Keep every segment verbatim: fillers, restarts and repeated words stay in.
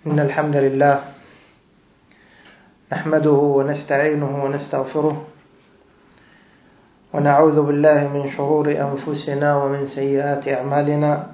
إن الحمد لله نحمده ونستعينه ونستغفره ونعوذ بالله من شرور أنفسنا ومن سيئات أعمالنا.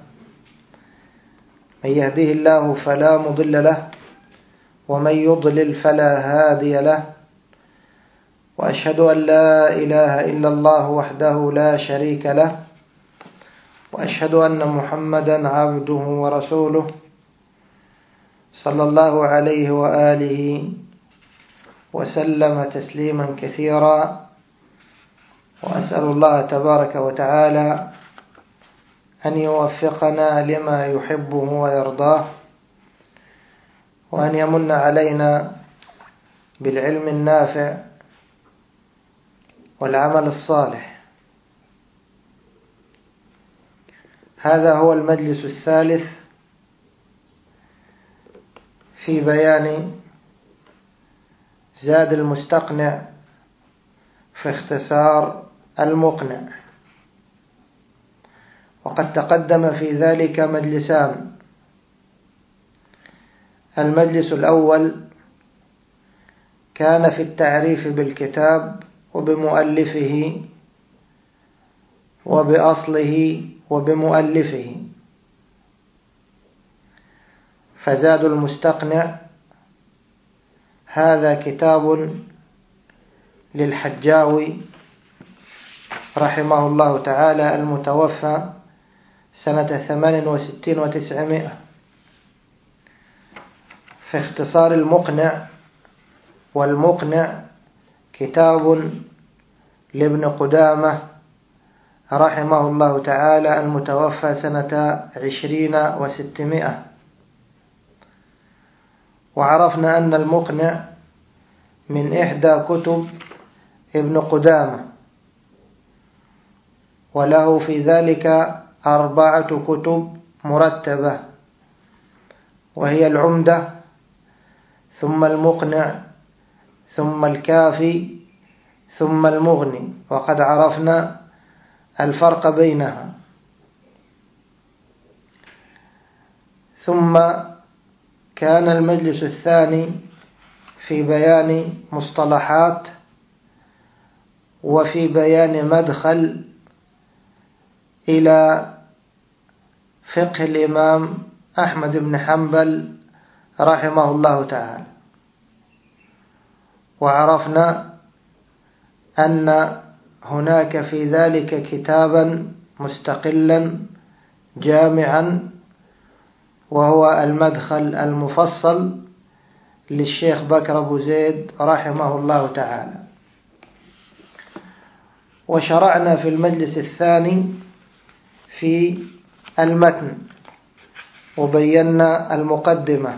من يهده الله فلا مضل له ومن يضلل فلا هادي له، وأشهد أن لا إله إلا الله وحده لا شريك له، وأشهد أن محمدا عبده ورسوله صلى الله عليه وآله وسلم تسليما كثيرا. وأسأل الله تبارك وتعالى أن يوفقنا لما يحبه ويرضاه، وأن يمن علينا بالعلم النافع والعمل الصالح. هذا هو المجلس الثالث في بيان زاد المستقنع في اختصار المقنع، وقد تقدم في ذلك مجلسان. المجلس الأول كان في التعريف بالكتاب وبمؤلفه وبأصله وبمؤلفه، فزاد المستقنع هذا كتاب للحجاوي رحمه الله تعالى المتوفى سنة ثمان وستين وتسعمائة. في اختصار المقنع، والمقنع كتاب لابن قدامة رحمه الله تعالى المتوفى سنة عشرين وستمائة. وعرفنا أن المقنع من إحدى كتب ابن قدامة، وله في ذلك أربعة كتب مرتبة، وهي العمدة ثم المقنع ثم الكافي ثم المغني، وقد عرفنا الفرق بينها. ثم كان المجلس الثاني في بيان مصطلحات وفي بيان مدخل إلى فقه الإمام أحمد بن حنبل رحمه الله تعالى. وعرفنا أن هناك في ذلك كتابا مستقلا جامعا، وهو المدخل المفصل للشيخ بكر أبو زيد رحمه الله تعالى. وشرعنا في المجلس الثاني في المتن وبينا المقدمة،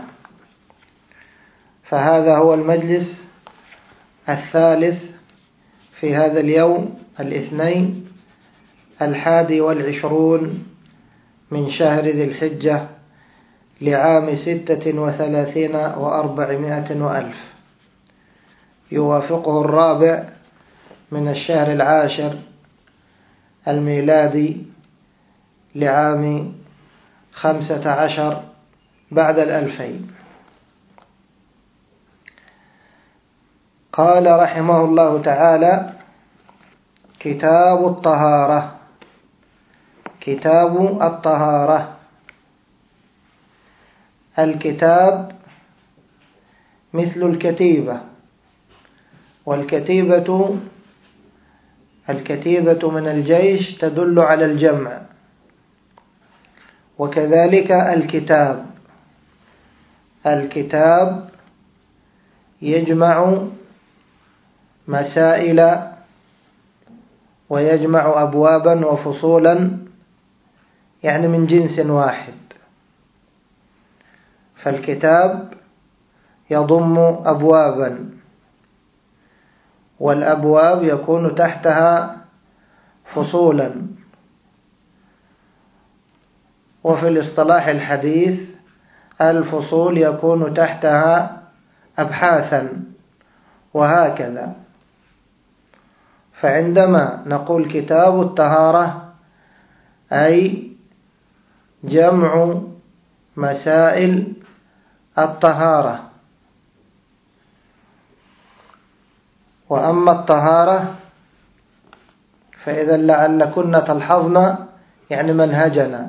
فهذا هو المجلس الثالث في هذا اليوم الاثنين الحادي والعشرون من شهر ذي الحجة لعام ستة وثلاثين وأربعمائة وألف، يوافقه الرابع من الشهر العاشر الميلادي لعام خمسة عشر بعد الألفين. قال رحمه الله تعالى: كتاب الطهارة. كتاب الطهارة. الكتاب مثل الكتيبة، والكتيبة الكتيبة من الجيش تدل على الجمع، وكذلك الكتاب. الكتاب يجمع مسائل ويجمع أبوابا وفصولا، يعني من جنس واحد. فالكتاب يضم أبوابا، والأبواب يكون تحتها فصولا. وفي الاصطلاح الحديث الفصول يكون تحتها أبحاثا، وهكذا. فعندما نقول كتاب الطهارة أي جمع مسائل الطهارة. وأما الطهارة فإذا لعلكن تلحظن يعني منهجنا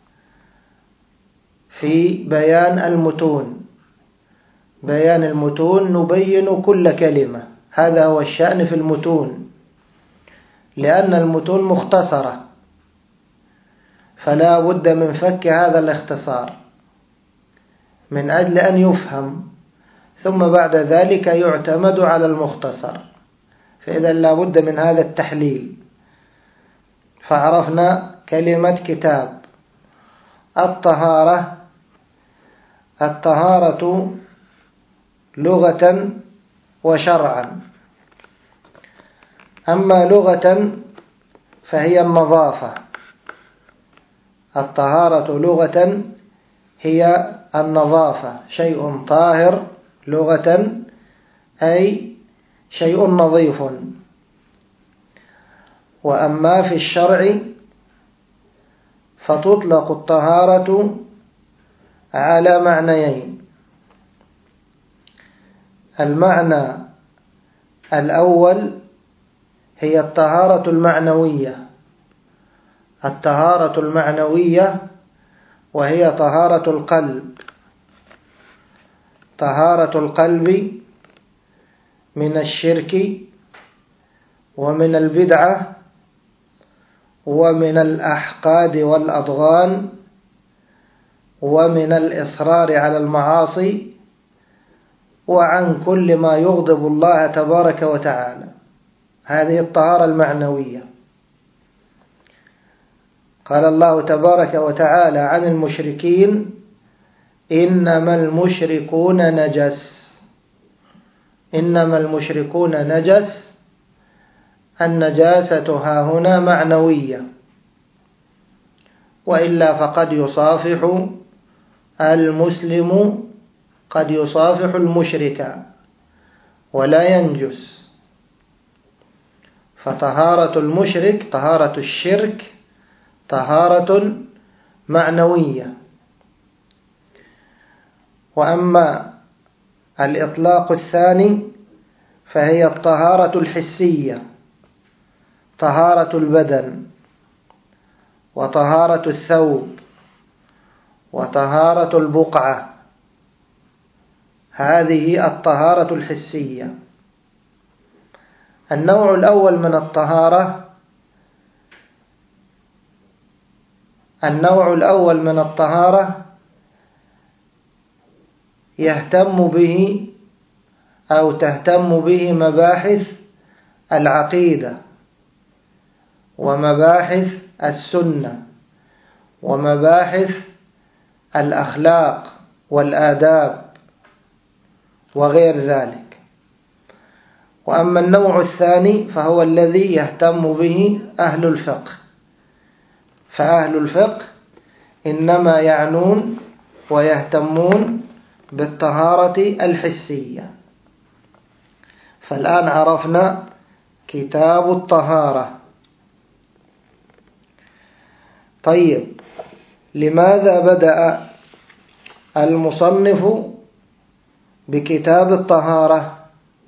في بيان المتون، بيان المتون نبين كل كلمة، هذا هو الشأن في المتون، لأن المتون مختصرة فلا بد من فك هذا الاختصار من أجل أن يفهم، ثم بعد ذلك يعتمد على المختصر، فإذا لا بد من هذا التحليل. فعرفنا كلمة كتاب. الطهارة، الطهارة لغة وشرعا. أما لغة فهي النظافة، الطهارة لغة هي النظافة، شيء طاهر لغة أي شيء نظيف. وأما في الشرع فتطلق الطهارة على معنيين: المعنى الأول هي الطهارة المعنوية، الطهارة المعنوية وهي طهارة القلب، طهارة القلب من الشرك ومن البدعة ومن الأحقاد والأضغان ومن الإصرار على المعاصي وعن كل ما يغضب الله تبارك وتعالى. هذه الطهارة المعنوية. قال الله تبارك وتعالى عن المشركين: إنما المشركون نجس. إنما المشركون نجس، النجاسة هاهنا معنوية، وإلا فقد يصافح المسلم، قد يصافح المشرك ولا ينجس. فطهارة المشرك، طهارة الشرك، طهارة معنوية. وأما الإطلاق الثاني فهي الطهارة الحسية، طهارة البدن وطهارة الثوب وطهارة البقعة، هذه الطهارة الحسية. النوع الأول من الطهارة النوع الأول من الطهارة يهتم به أو تهتم به مباحث العقيدة ومباحث السنة ومباحث الأخلاق والآداب وغير ذلك. وأما النوع الثاني فهو الذي يهتم به أهل الفقه، فأهل الفقه إنما يعنون ويهتمون بالطهارة الحسية. فالآن عرفنا كتاب الطهارة. طيب، لماذا بدأ المصنف بكتاب الطهارة؟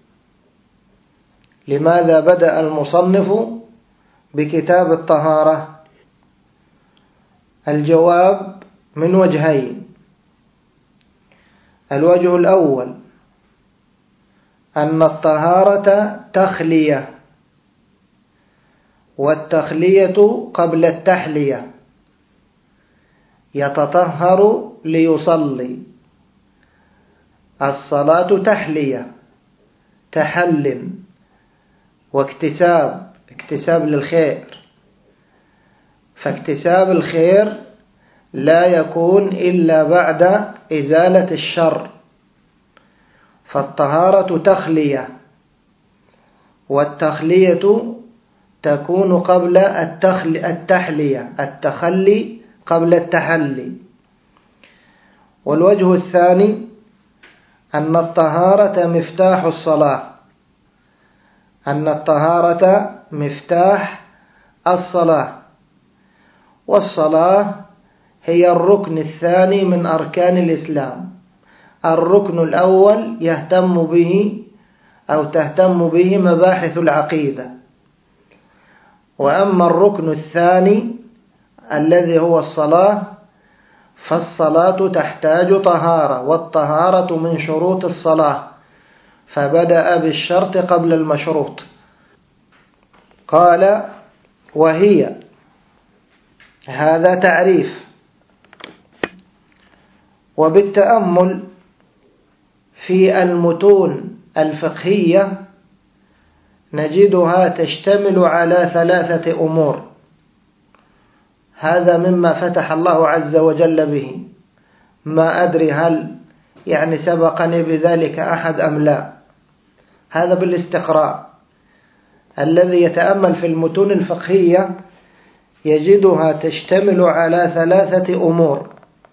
لماذا بدأ المصنف بكتاب الطهارة؟ الجواب من وجهين. الوجه الأول أن الطهارة تخلية، والتخلية قبل التحلية، يتطهر ليصلي. الصلاة تحلية، تحل واكتساب، اكتساب للخير، فاكتساب الخير لا يكون إلا بعد إزالة الشر. فالطهارة تخلية، والتخلية تكون قبل التحلية، التخلي قبل التحلي. والوجه الثاني أن الطهارة مفتاح الصلاة، أن الطهارة مفتاح الصلاة، والصلاة هي الركن الثاني من أركان الإسلام، الركن الأول يهتم به أو تهتم به مباحث العقيدة، وأما الركن الثاني الذي هو الصلاة فالصلاة تحتاج طهارة، والطهارة من شروط الصلاة، فبدأ بالشرط قبل المشروط. قال وهي، هذا تعريف، وبالتأمل في المتون الفقهية نجدها تشتمل على ثلاثة أمور. هذا مما فتح الله عز وجل به، ما أدري هل يعني سبقني بذلك أحد أم لا. هذا بالاستقراء، الذي يتأمل في المتون الفقهية يجدها تشتمل على ثلاثة أمور.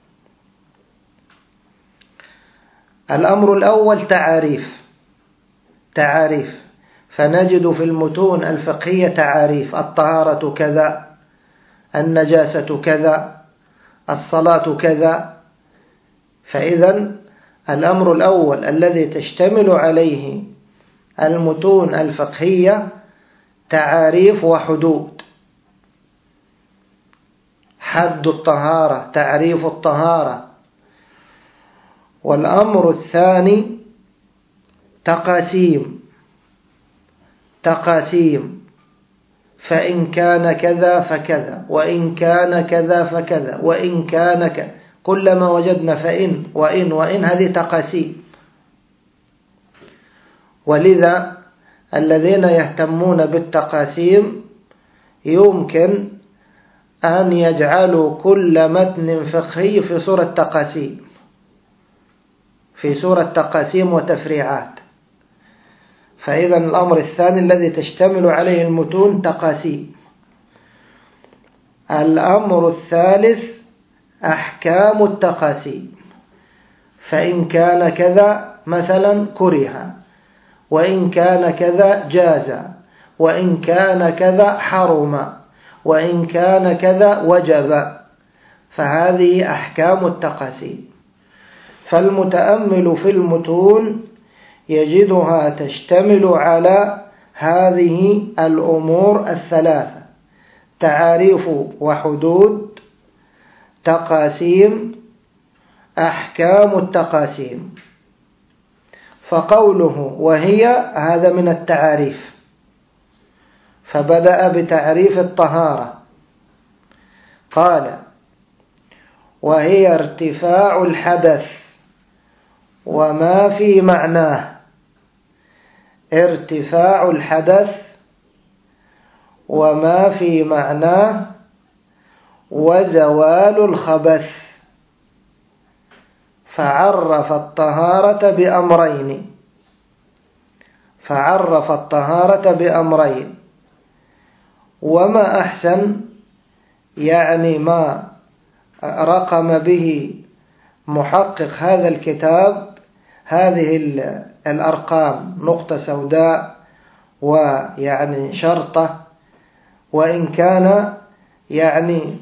الأمر الأول تعاريف، تعاريف فنجد في المتون الفقهية تعاريف: الطهارة كذا، النجاسة كذا، الصلاة كذا. فإذا الأمر الأول الذي تشتمل عليه المتون الفقهية تعاريف وحدود. حد الطهارة، تعريف الطهارة. والأمر الثاني تقاسيم، تقاسيم، فإن كان كذا فكذا، وإن كان كذا فكذا، وإن كان كذا، كلما وجدنا فإن وإن وإن هذه تقاسيم. ولذا الذين يهتمون بالتقاسيم يمكن أن يجعلوا كل متن فقهي في صورة تقاسيم، في صورة تقاسيم وتفريعات. فإذا الأمر الثاني الذي تشتمل عليه المتون تقاسيم. الأمر الثالث أحكام التقاسيم، فإن كان كذا مثلا كره، وإن كان كذا جاز، وإن كان كذا حرم، وإن كان كذا وجب. فهذه أحكام التقاسيم. فالمتأمل في المتون يجدها تشتمل على هذه الأمور الثلاثة: تعاريف وحدود، تقاسيم، أحكام التقاسيم. فقوله وهي هذا من التعاريف، فبدأ بتعريف الطهارة. قال وهي ارتفاع الحدث وما في معناه. ارتفاع الحدث وما في معناه وزوال الخبث. فعرف الطهارة بأمرين، فعرف الطهارة بأمرين. وما أحسن يعني ما رقم به محقق هذا الكتاب هذه الأرقام: نقطة سوداء ويعني شرطة، وإن كان يعني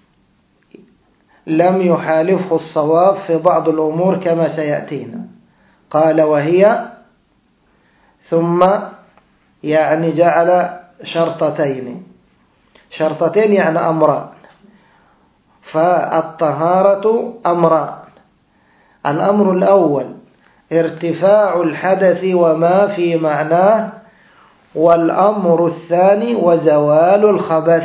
لم يحالفه الصواب في بعض الأمور كما سيأتينا. قال وهي، ثم يعني جعل شرطتين، شرطتين يعني أمران. فالطهارة أمران: الأمر الأول ارتفاع الحدث وما في معناه، والأمر الثاني وزوال الخبث.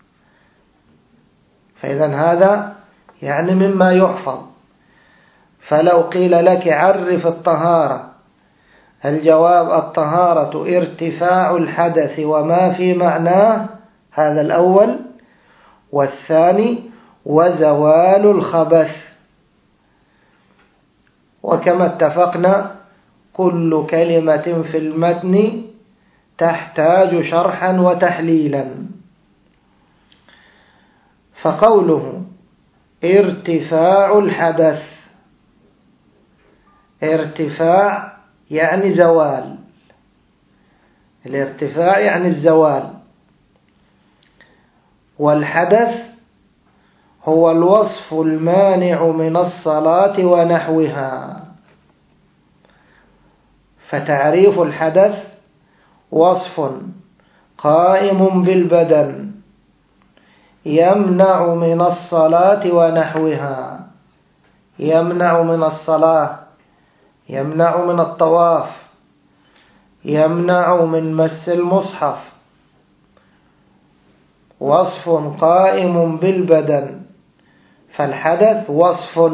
فإذا هذا يعني مما يحفظ. فلو قيل لك عرف الطهارة، الجواب: الطهارة ارتفاع الحدث وما في معناه، هذا الأول. والثاني وزوال الخبث. وكما اتفقنا كل كلمة في المتن تحتاج شرحا وتحليلا. فقوله ارتفاع الحدث، ارتفاع يعني زوال، الارتفاع يعني الزوال. والحدث هو الوصف المانع من الصلاة ونحوها. فتعريف الحدث وصف قائم بالبدن يمنع من الصلاة ونحوها. يمنع من الصلاة، يمنع من الطواف، يمنع من مس المصحف. وصف قائم بالبدن، فالحدث وصف.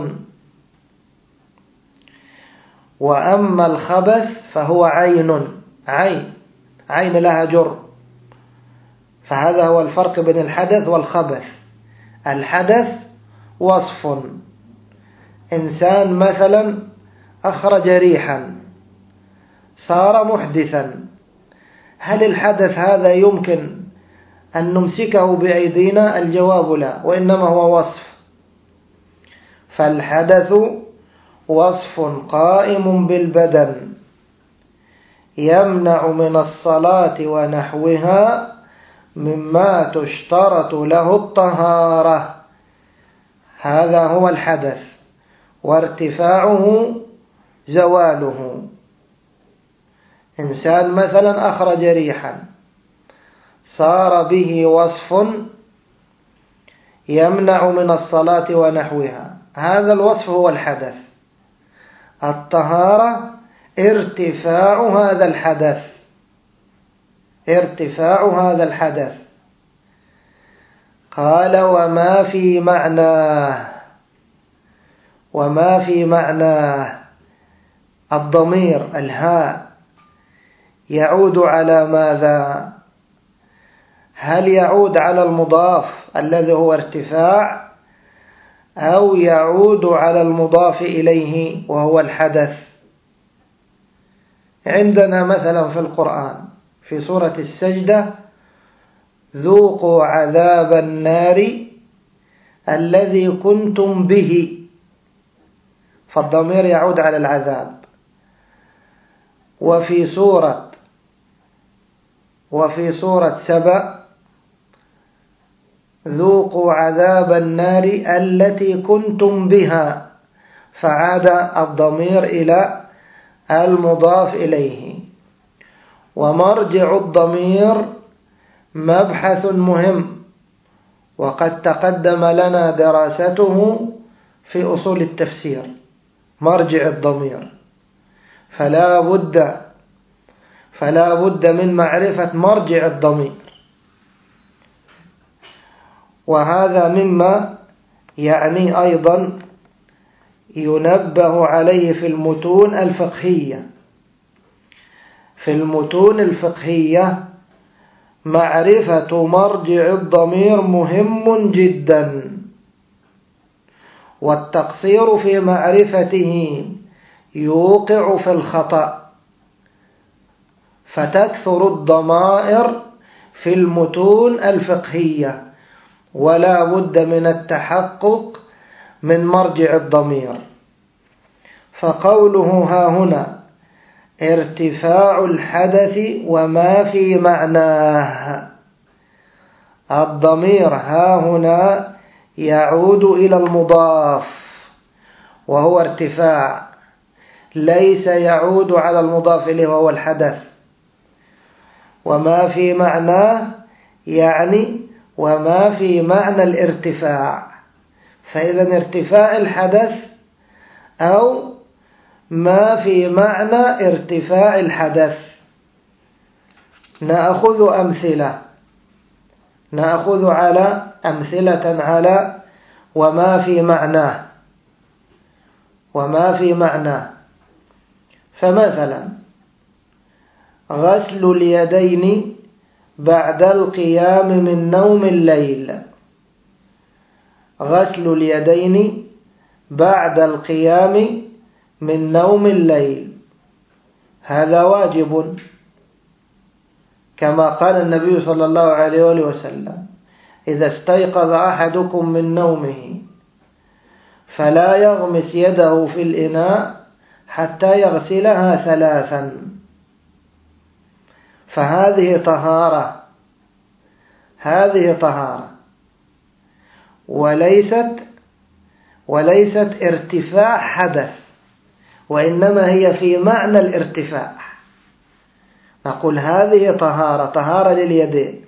وأما الخبث فهو عين، عين عين لها جر، فهذا هو الفرق بين الحدث والخبث. الحدث وصف، إنسان مثلا أخرج ريحا صار محدثا، هل الحدث هذا يمكن أن نمسكه بأيدينا؟ الجواب لا، وإنما هو وصف. فالحدث وصف قائم بالبدن يمنع من الصلاة ونحوها مما تشترط له الطهارة، هذا هو الحدث، وارتفاعه زواله. إنسان مثلا أخرج ريحا صار به وصف يمنع من الصلاة ونحوها، هذا الوصف هو الحدث. الطهارة ارتفاع هذا الحدث، ارتفاع هذا الحدث. قال وما في معناه، وما في معناه الضمير الهاء يعود على ماذا؟ هل يعود على المضاف الذي هو ارتفاع، أو يعود على المضاف إليه وهو الحدث؟ عندنا مثلا في القرآن في سورة السجدة ذوقوا عذاب النار الذي كنتم به، فالضمير يعود على العذاب. وفي سورة وفي سورة سبأ ذوقوا عذاب النار التي كنتم بها، فعاد الضمير إلى المضاف إليه. ومرجع الضمير مبحث مهم، وقد تقدم لنا دراسته في أصول التفسير، مرجع الضمير، فلا بد فلا بد من معرفة مرجع الضمير. وهذا مما يعني أيضا ينبه عليه في المتون الفقهية. في المتون الفقهية معرفة مرجع الضمير مهم جدا، والتقصير في معرفته يوقع في الخطأ، فتكثر الضمائر في المتون الفقهية، ولا بد من التحقق من مرجع الضمير. فقوله ها هنا ارتفاع الحدث وما في معناه، الضمير ها هنا يعود إلى المضاف وهو ارتفاع، ليس يعود على المضاف إليه وهو الحدث. وما في معناه يعني وما في معنى الارتفاع، فإذا ارتفاع الحدث أو ما في معنى ارتفاع الحدث. نأخذ أمثلة نأخذ على أمثلة على وما في معناه وما في معناه. فمثلا غسل اليدين بعد القيام من نوم الليل، غسل اليدين بعد القيام من نوم الليل هذا واجب، كما قال النبي صلى الله عليه وآله وسلم إذا استيقظ أحدكم من نومه فلا يغمس يده في الإناء حتى يغسلها ثلاثا. فهذه طهارة، هذه طهارة، وليست وليست ارتفاع حدث، وإنما هي في معنى الارتفاع. نقول هذه طهارة طهارة لليدين،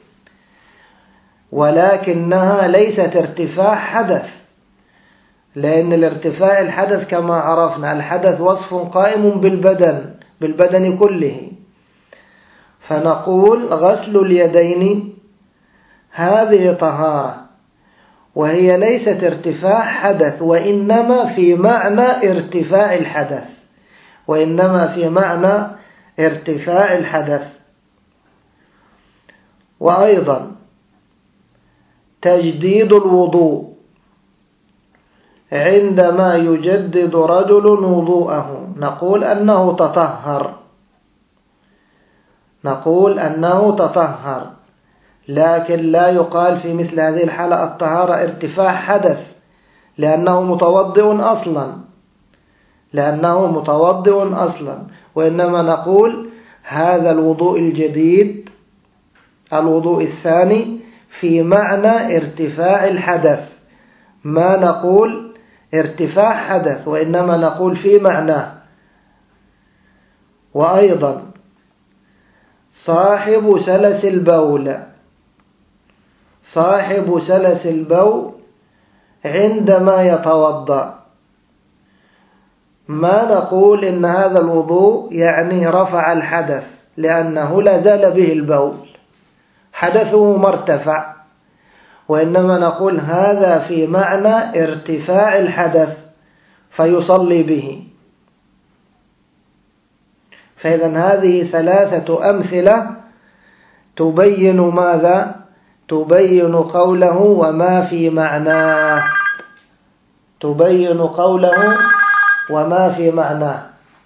ولكنها ليست ارتفاع حدث، لأن الارتفاع الحدث كما عرفنا الحدث وصف قائم بالبدن بالبدن كله، فنقول غسل اليدين هذه طهارة وهي ليست ارتفاع حدث، وإنما في معنى ارتفاع الحدث وإنما في معنى ارتفاع الحدث. وأيضا تجديد الوضوء، عندما يجدد رجل وضوءه نقول أنه تطهر نقول أنه تطهر لكن لا يقال في مثل هذه الحالة الطهارة ارتفاع حدث، لأنه متوضئ أصلا لأنه متوضئ أصلا وإنما نقول هذا الوضوء الجديد الوضوء الثاني في معنى ارتفاع الحدث، ما نقول ارتفاع حدث وإنما نقول في معناه. وأيضا صاحب سلس البول صاحب سلس البول عندما يتوضأ ما نقول إن هذا الوضوء يعني رفع الحدث، لأنه لا زال به البول حدثه مرتفع، وإنما نقول هذا في معنى ارتفاع الحدث فيصلي به. فإذا هذه ثلاثة أمثلة تبين ماذا؟ تبين قوله وما في معناه تبين قوله وما في معناه.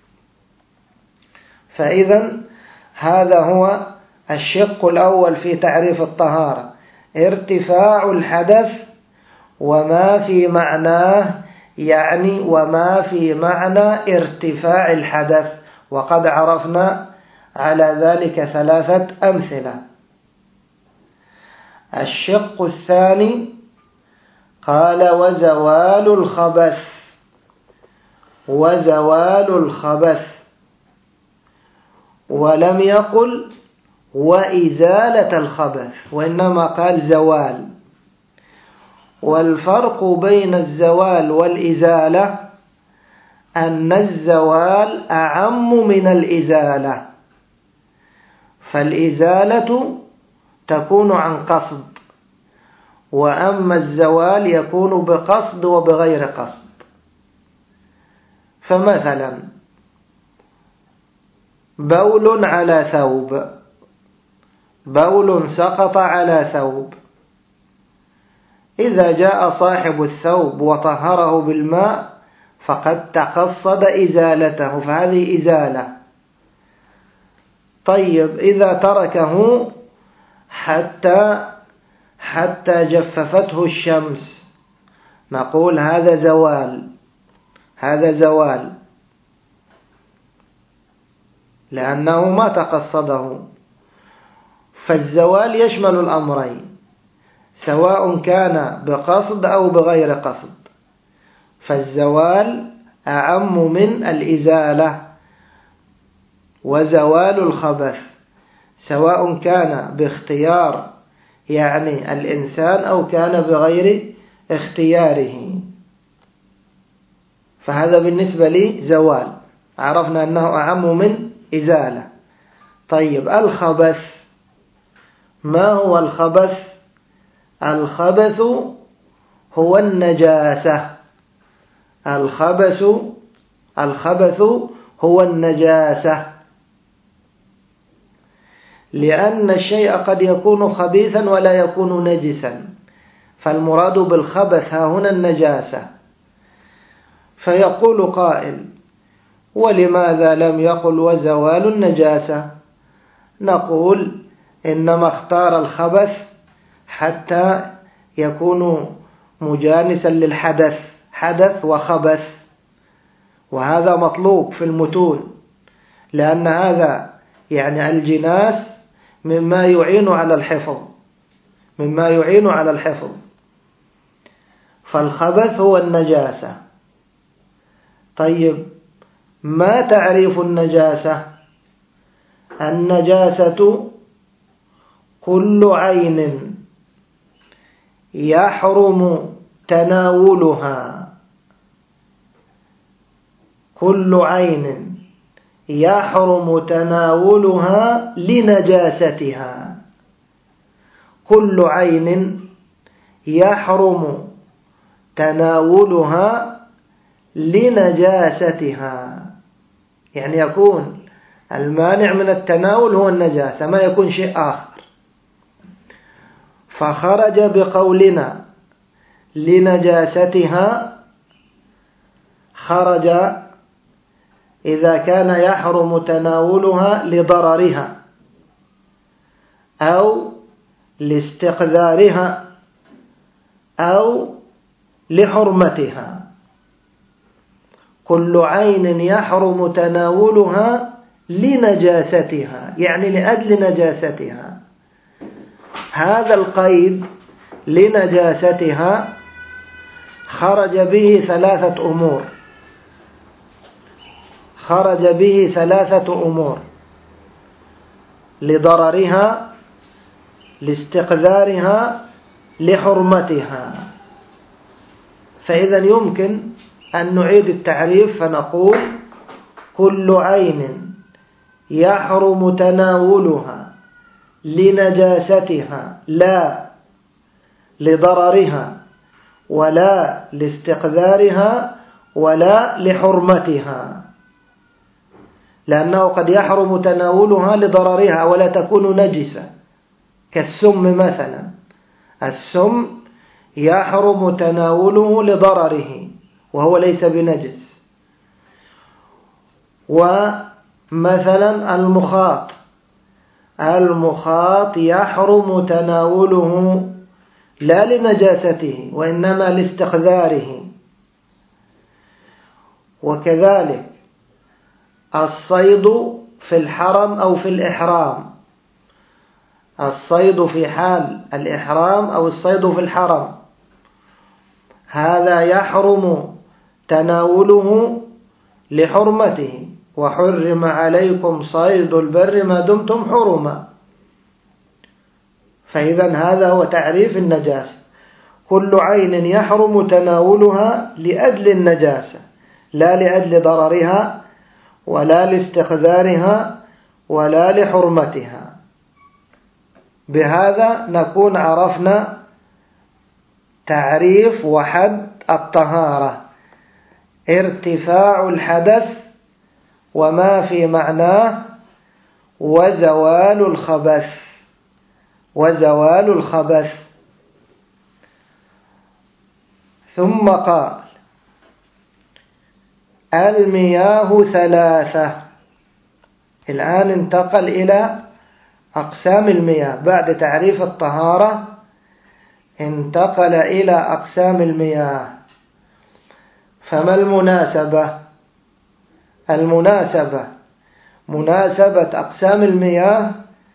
فإذا هذا هو الشق الأول في تعريف الطهارة، ارتفاع الحدث وما في معناه، يعني وما في معنى ارتفاع الحدث، وقد عرفنا على ذلك ثلاثة أمثلة. الشق الثاني قال وزوال الخبث وزوال الخبث ولم يقل وإزالة الخبث وإنما قال زوال. والفرق بين الزوال والإزالة أن الزوال أعم من الإزالة، فالإزالة تكون عن قصد، وأما الزوال يكون بقصد وبغير قصد. فمثلا بول على ثوب بول سقط على ثوب، إذا جاء صاحب الثوب وطهره بالماء فقد تقصد إزالته، فهذه إزالة. طيب إذا تركه حتى حتى جففته الشمس نقول هذا زوال هذا زوال لأنه ما تقصده. فالزوال يشمل الأمرين سواء كان بقصد أو بغير قصد، فالزوال أعم من الإزالة. وزوال الخبث سواء كان باختيار يعني الإنسان أو كان بغير اختياره، فهذا بالنسبة لي زوال، عرفنا أنه أعم من إزالة. طيب الخبث، ما هو الخبث؟ الخبث هو النجاسة الخبث الخبث هو النجاسة، لأن الشيء قد يكون خبيثا ولا يكون نجسا، فالمراد بالخبث ها هنا النجاسة. فيقول قائل ولماذا لم يقل وزوال النجاسة؟ نقول إنما اختار الخبث حتى يكون مجانسا للحدث، حدث وخبث، وهذا مطلوب في المتون، لأن هذا يعني الجناس مما يعين على الحفظ مما يعين على الحفظ فالخبث هو النجاسة. طيب ما تعريف النجاسة؟ النجاسة كل عين يحرم تناولها كل عين يحرم تناولها لنجاستها كل عين يحرم تناولها لنجاستها، يعني يكون المانع من التناول هو النجاسة، ما يكون شيء آخر. فخرج بقولنا لنجاستها، خرج إذا كان يحرم تناولها لضررها أو لاستقذارها أو لحرمتها. كل عين يحرم تناولها لنجاستها، يعني لأجل نجاستها. هذا القيد لنجاستها خرج به ثلاثة أمور خرج به ثلاثة أمور: لضررها، لاستقذارها، لحرمتها. فإذا يمكن أن نعيد التعريف فنقول: كل عين يحرم تناولها لنجاستها لا لضررها ولا لاستقذارها ولا لحرمتها، لأنه قد يحرم تناولها لضررها ولا تكون نجسة، كالسم مثلا. السم يحرم تناوله لضرره وهو ليس بنجس. ومثلا المخاط المخاط يحرم تناوله لا لنجاسته وإنما لاستقذاره. وكذلك الصيد في الحرم أو في الإحرام، الصيد في حال الإحرام أو الصيد في الحرم، هذا يحرم تناوله لحرمته: وحرم عليكم صيد البر ما دمتم حرما. فإذا هذا هو تعريف النجاسة: كل عين يحرم تناولها لأجل النجاسة لا لأجل ضررها ولا لاستقذارها ولا لحرمتها. بهذا نكون عرفنا تعريف وحد الطهارة: ارتفاع الحدث وما في معناه وزوال الخبث وزوال الخبث. ثم قال: المياه ثلاثة. الآن انتقل إلى أقسام المياه. بعد تعريف الطهارة انتقل إلى أقسام المياه. فما المناسبة؟ المناسبة مناسبة أقسام المياه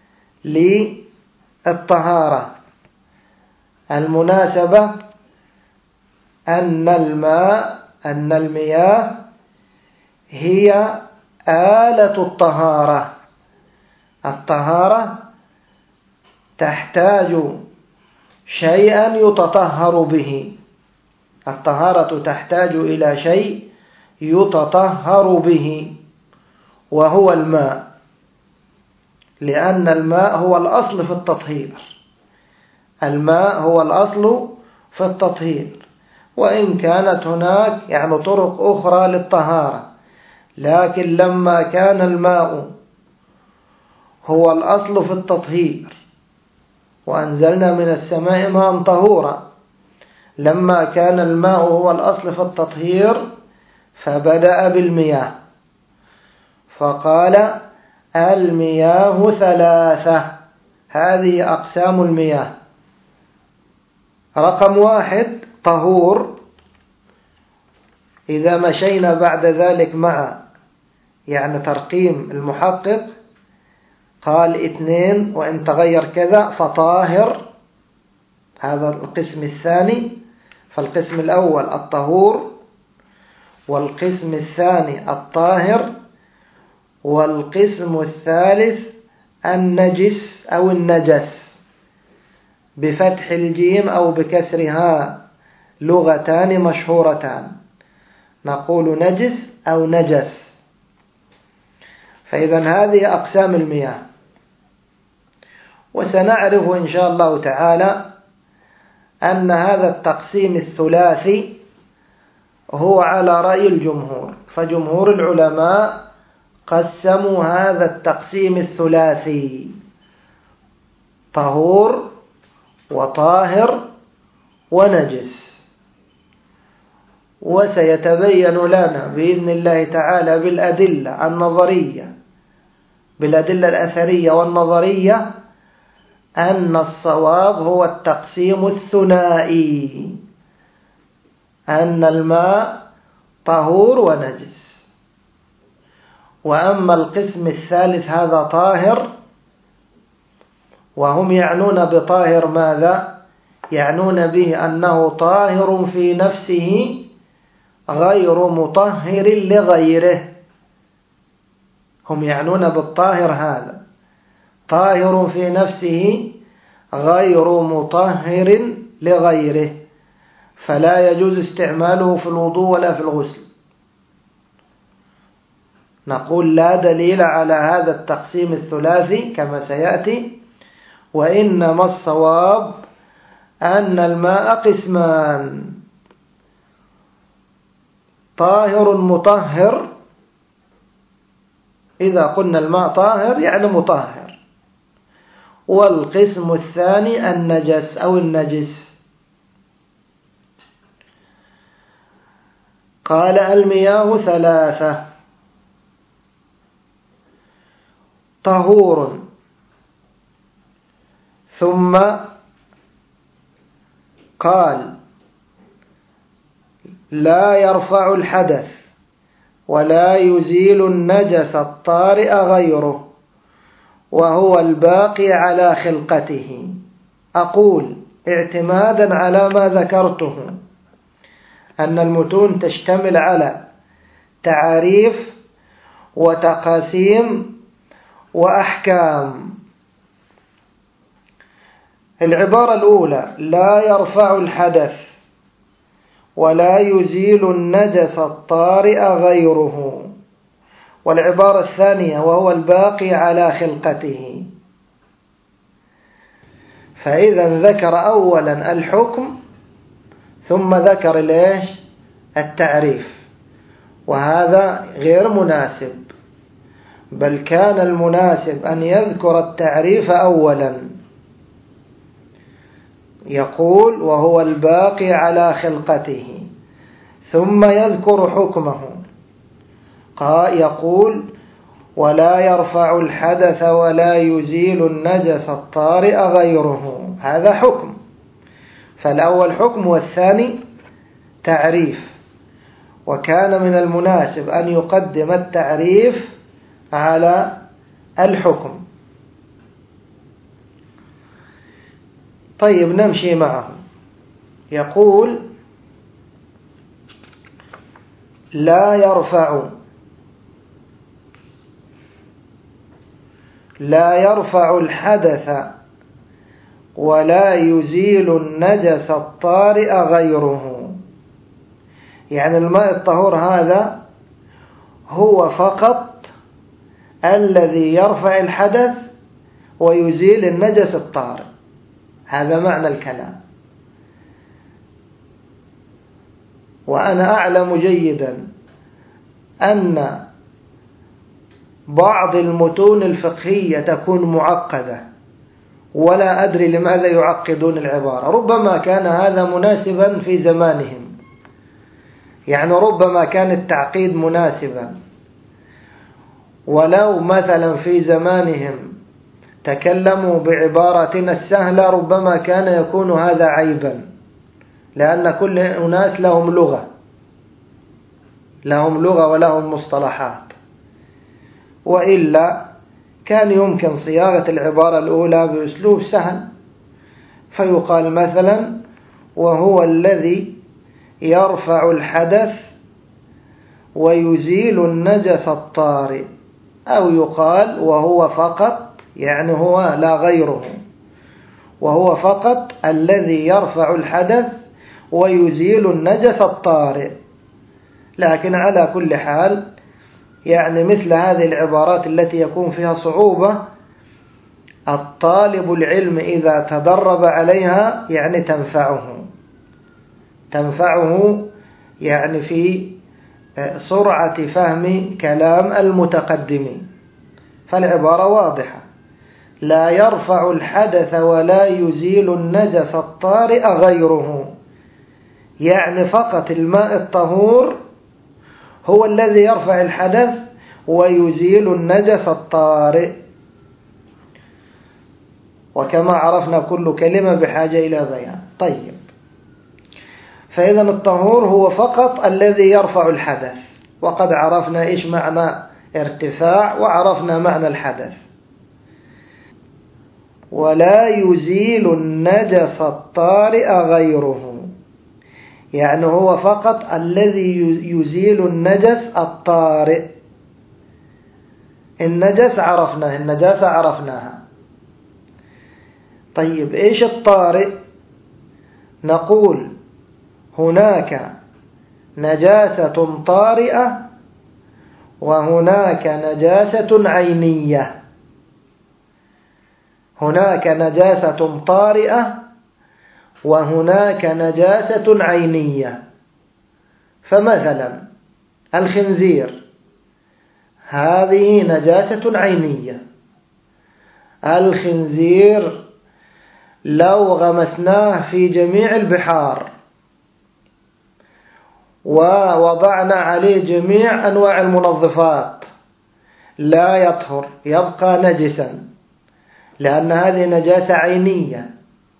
للطهارة. المناسبة أن الماء أن المياه هي آلة الطهارة. الطهارة تحتاج شيئا يتطهر به. الطهارة تحتاج إلى شيء يتطهر به وهو الماء، لأن الماء هو الأصل في التطهير. الماء هو الأصل في التطهير، وإن كانت هناك يعني طرق أخرى للطهارة، لكن لما كان الماء هو الأصل في التطهير وأنزلنا من السماء ماء طهورا، لما كان الماء هو الأصل في التطهير فبدأ بالمياه فقال: المياه ثلاثة. هذه أقسام المياه. رقم واحد طهور. إذا مشينا بعد ذلك مع يعني ترقيم المحقق قال اثنين وإن تغير كذا فطاهر. هذا القسم الثاني. فالقسم الأول الطهور، والقسم الثاني الطاهر، والقسم الثالث النجس أو النجس بفتح الجيم أو بكسرها، لغتان مشهورتان، نقول نجس أو نجس. فإذا هذه أقسام المياه، وسنعرف إن شاء الله تعالى أن هذا التقسيم الثلاثي هو على رأي الجمهور، فجمهور العلماء قسموا هذا التقسيم الثلاثي: طهور وطاهر ونجس. وسيتبين لنا بإذن الله تعالى بالأدلة النظرية بالأدلة الأثرية والنظرية أن الصواب هو التقسيم الثنائي، أن الماء طهور ونجس. وأما القسم الثالث هذا طاهر، وهم يعنون بطاهر ماذا؟ يعنون به أنه طاهر في نفسه غير مطهر لغيره. هم يعنون بالطاهر هذا طاهر في نفسه غير مطهر لغيره، فلا يجوز استعماله في الوضوء ولا في الغسل. نقول لا دليل على هذا التقسيم الثلاثي كما سيأتي، وإنما الصواب أن الماء قسمان: طاهر مطهر. إذا قلنا الماء طاهر يعني مطهر. والقسم الثاني النجس أو النجس. قال المياه ثلاثة: طهور، ثم قال لا يرفع الحدث ولا يزيل النجس الطارئ غيره، وهو الباقي على خلقته. أقول اعتمادا على ما ذكرته أن المتون تشتمل على تعريف وتقاسيم وأحكام. العبارة الأولى لا يرفع الحدث ولا يزيل النجس الطارئ غيره، والعبارة الثانية وهو الباقي على خلقته. فإذا ذكر أولا الحكم ثم ذكر ليش التعريف، وهذا غير مناسب، بل كان المناسب أن يذكر التعريف أولا. يقول وهو الباقي على خلقته، ثم يذكر حكمه. يقول ولا يرفع الحدث ولا يزيل النجس الطارئ غيره، هذا حكم. فالأول حكم والثاني تعريف، وكان من المناسب أن يقدم التعريف على الحكم. طيب نمشي معه. يقول لا يرفع لا يرفع الحدث ولا يزيل النجس الطارئ غيره، يعني الماء الطهور هذا هو فقط الذي يرفع الحدث ويزيل النجس الطارئ، هذا معنى الكلام. وأنا أعلم جيدا أن بعض المتون الفقهية تكون معقدة، ولا أدري لماذا يعقدون العبارة. ربما كان هذا مناسبا في زمانهم، يعني ربما كان التعقيد مناسبا، ولو مثلا في زمانهم تكلموا بعبارتنا السهلة ربما كان يكون هذا عيبا، لأن كل أناس لهم لغة لهم لغة ولهم مصطلحات، وإلا كان يمكن صياغة العبارة الأولى بأسلوب سهل، فيقال مثلا وهو الذي يرفع الحدث ويزيل النجس الطارئ، أو يقال وهو فقط، يعني هو لا غيره، وهو فقط الذي يرفع الحدث ويزيل النجس الطارئ. لكن على كل حال يعني مثل هذه العبارات التي يكون فيها صعوبة، الطالب العلم إذا تدرب عليها يعني تنفعه تنفعه يعني في سرعة فهم كلام المتقدمين. فالعبارة واضحة: لا يرفع الحدث ولا يزيل النجس الطارئ غيره، يعني فقط الماء الطهور هو الذي يرفع الحدث ويزيل النجس الطارئ. وكما عرفنا كل كلمة بحاجة إلى بيان. طيب، فإذا الطهور هو فقط الذي يرفع الحدث، وقد عرفنا إيش معنى ارتفاع وعرفنا معنى الحدث. ولا يزيل النجس الطارئ غيره، يعني هو فقط الذي يزيل النجس الطارئ. النجس عرفناه، النجاسة عرفناها. طيب، إيش الطارئ؟ نقول هناك نجاسة طارئة وهناك نجاسة عينية. هناك نجاسة طارئة وهناك نجاسة عينية. فمثلا الخنزير هذه نجاسة عينية. الخنزير لو غمسناه في جميع البحار ووضعنا عليه جميع أنواع المنظفات لا يطهر، يبقى نجسا، لأن هذه نجاسة عينية.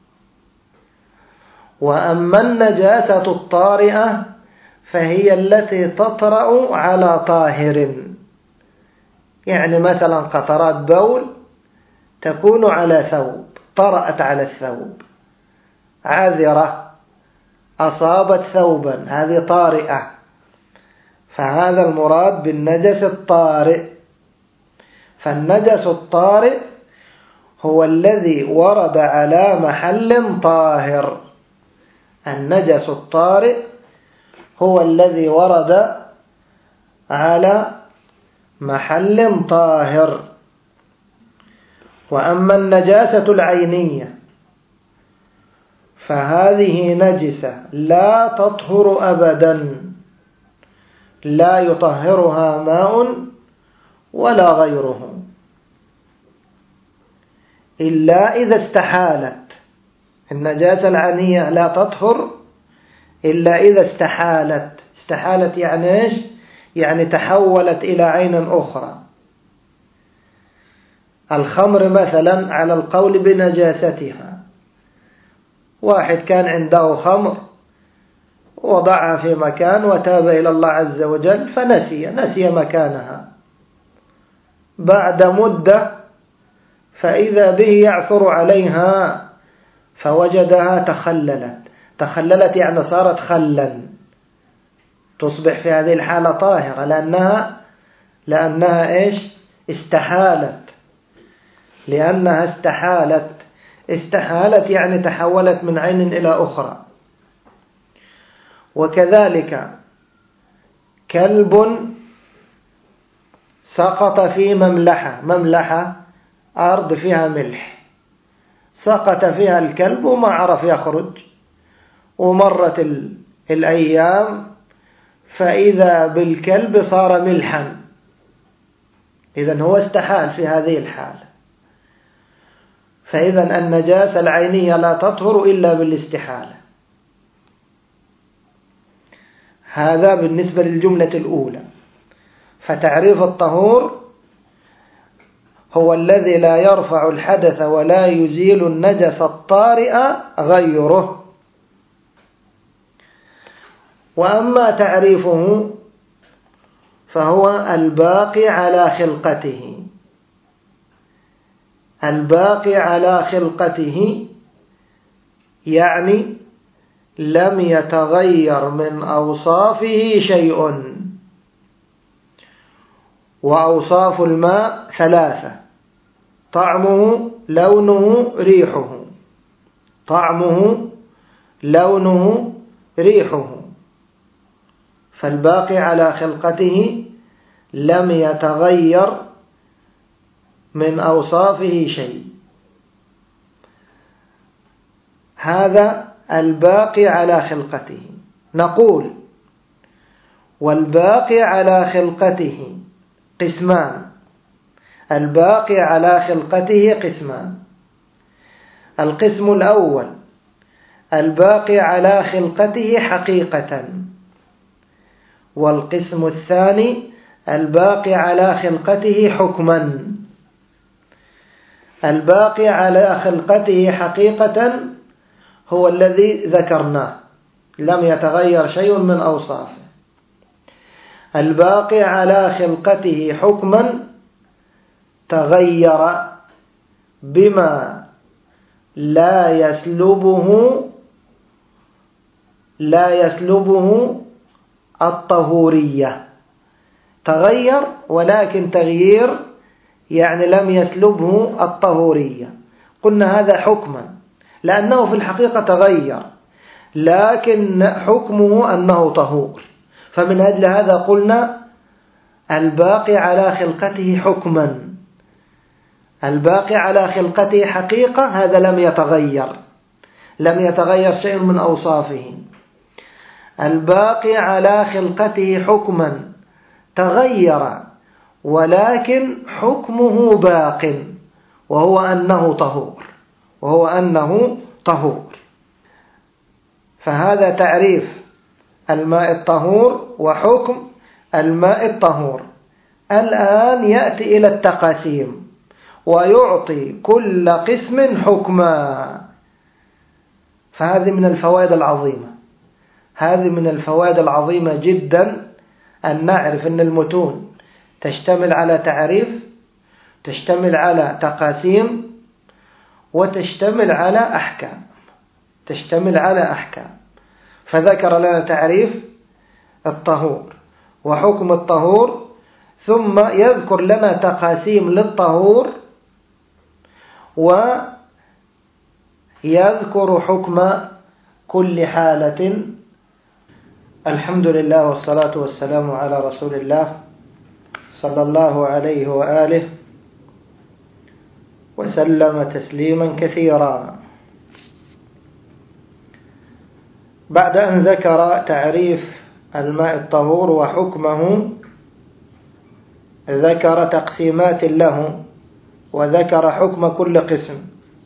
وأما النجاسة الطارئة فهي التي تطرأ على طاهر، يعني مثلا قطرات بول تكون على ثوب، طرأت على الثوب، عذرة أصابت ثوبا، هذه طارئة. فهذا المراد بالنجس الطارئ. فالنجس الطارئ هو الذي ورد على محل طاهر. النجس الطارئ هو الذي ورد على محل طاهر. وأما النجاسة العينية فهذه نجسة لا تطهر أبدا، لا يطهرها ماء ولا غيره، إلا إذا استحالت. النجاسة العينية لا تطهر إلا إذا استحالت. استحالت يعني إيش؟ يعني تحولت إلى عين أخرى. الخمر مثلا على القول بنجاستها، واحد كان عنده خمر وضعها في مكان وتاب إلى الله عز وجل فنسي نسي مكانها، بعد مدة فإذا به يعثر عليها فوجدها تخللت. تخللت يعني صارت خلا، تصبح في هذه الحالة طاهرة، لأنها لأنها إيش؟ استحالت. لأنها استحالت. استحالت يعني تحولت من عين إلى أخرى. وكذلك كلب سقط في مملحة، مملحة أرض فيها ملح، سقط فيها الكلب وما عرف يخرج، ومرت الأيام فإذا بالكلب صار ملحا. إذن هو استحال في هذه الحالة. فإذا النجاسة العينية لا تطهر إلا بالاستحالة. هذا بالنسبة للجملة الأولى. فتعريف الطهور هو الذي لا يرفع الحدث ولا يزيل النجس الطارئ غيره. وأما تعريفه فهو الباقي على خلقته. الباقي على خلقته يعني لم يتغير من أوصافه شيء. وأوصاف الماء ثلاثة: طعمه، لونه، ريحه. طعمه، لونه، ريحه. فالباقي على خلقته لم يتغير من أوصافه شيء. هذا الباقي على خلقته. نقول: والباقي على خلقته قسمان. الباقي على خلقته قسمان: القسم الأول الباقي على خلقته حقيقة، والقسم الثاني الباقي على خلقته حكما. الباقي على خلقته حقيقة هو الذي ذكرناه، لم يتغير شيء من أوصافه. الباقي على خلقته حكما تغير بما لا يسلبه لا يسلبه الطهورية. تغير ولكن تغيير يعني لم يسلبه الطهورية. قلنا هذا حكما لأنه في الحقيقة تغير، لكن حكمه أنه طهور، فمن أجل هذا قلنا الباقي على خلقته حكما. الباقي على خلقته حقيقة هذا لم يتغير، لم يتغير شيء من أوصافه. الباقي على خلقته حكما تغير ولكن حكمه باق، وهو أنه طهور وهو أنه طهور. فهذا تعريف الماء الطهور وحكم الماء الطهور. الآن يأتي إلى التقاسيم ويعطي كل قسم حكما. فهذه من الفوائد العظيمة، هذه من الفوائد العظيمة جدا أن نعرف أن المتون تشتمل على تعريف، تشتمل على تقاسيم، وتشتمل على أحكام تشتمل على أحكام فذكر لنا تعريف الطهور وحكم الطهور، ثم يذكر لنا تقاسيم للطهور، ويذكر حكم كل حالة. الحمد لله والصلاة والسلام على رسول الله صلى الله عليه وآله وسلم تسليما كثيرا. بعد أن ذكر تعريف الماء الطهور وحكمه ذكر تقسيمات له وذكر حكم كل قسم.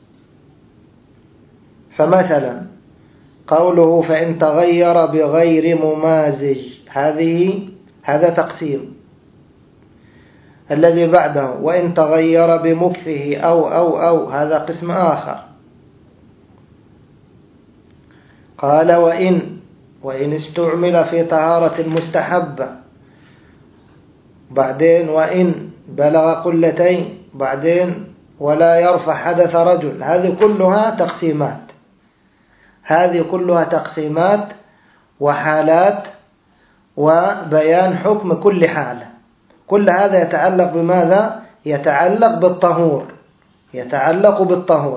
فمثلا قوله فإن تغير بغير ممازج، هذه هذا تقسيم. الذي بعده وإن تغير بمكثه أو أو أو هذا قسم آخر. قال وإن وإن استعمل في طهارة مستحبة، بعدين وإن بلغ قلتين، بعدين ولا يرفع حدث رجل. هذه كلها تقسيمات هذه كلها تقسيمات وحالات وبيان حكم كل حالة. كل هذا يتعلق بماذا؟ يتعلق بالطهور يتعلق بالطهور.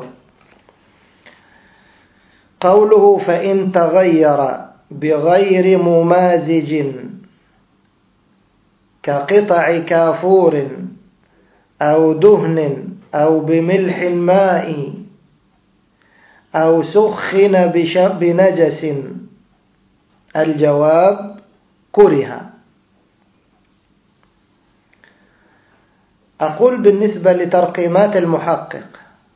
قوله فإن تغير بغير ممازج كقطع كافور أو دهن أو بملح الماء أو سخن بنجس، الجواب كره. أقول بالنسبة لترقيمات المحقق،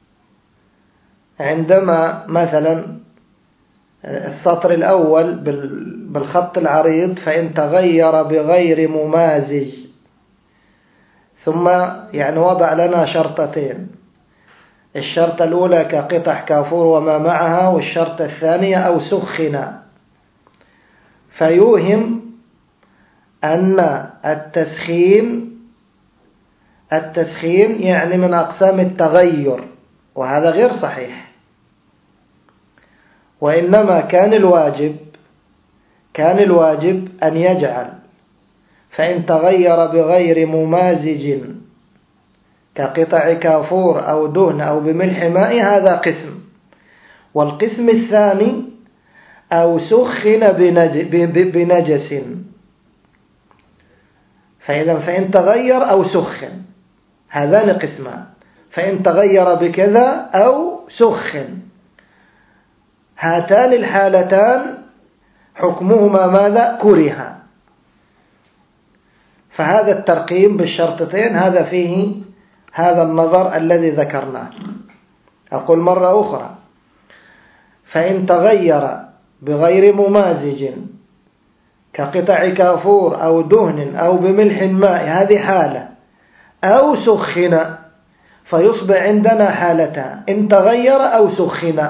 عندما مثلا السطر الأول بالخط العريض فإن تغير بغير ممازج، ثم يعني وضع لنا شرطتين: الشرطة الأولى كقطع كافور وما معها، والشرطة الثانية أو سخن، فيوهم أن التسخين التسخين يعني من أقسام التغير، وهذا غير صحيح. وإنما كان الواجب كان الواجب أن يجعل فإن تغير بغير ممازج كقطع كافور أو دهن أو بملح ماء هذا قسم. والقسم الثاني أو سخن بنجس. فإذا فإن تغير أو سخن هذان قسمان، فإن تغير بكذا أو سخن هاتان الحالتان حكمهما ماذا؟ كره. فهذا الترقيم بالشرطتين هذا فيه هذا النظر الذي ذكرناه. أقول مرة أخرى: فإن تغير بغير ممازج كقطع كافور أو دهن أو بملح ماء هذه حالة، أو سخن، فيصبح عندنا حالتان: إن تغير أو سخن.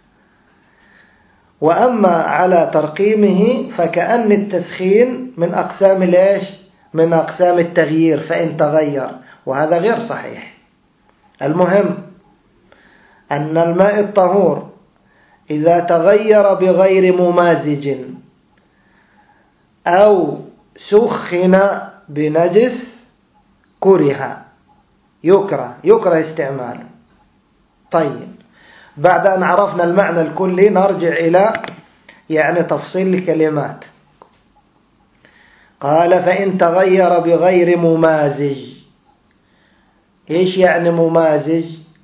وأما على ترقيمه فكأن التسخين من أقسام الإيش؟ من أقسام التغيير، فإن تغير، وهذا غير صحيح. المهم أن الماء الطهور إذا تغير بغير ممازج أو سخن بنجس كره، يكره يكره استعماله. طيب، بعد أن عرفنا المعنى الكلي نرجع إلى يعني تفصيل الكلمات. قال: فإن تغير بغير ممازج. إيش يعني ممازج؟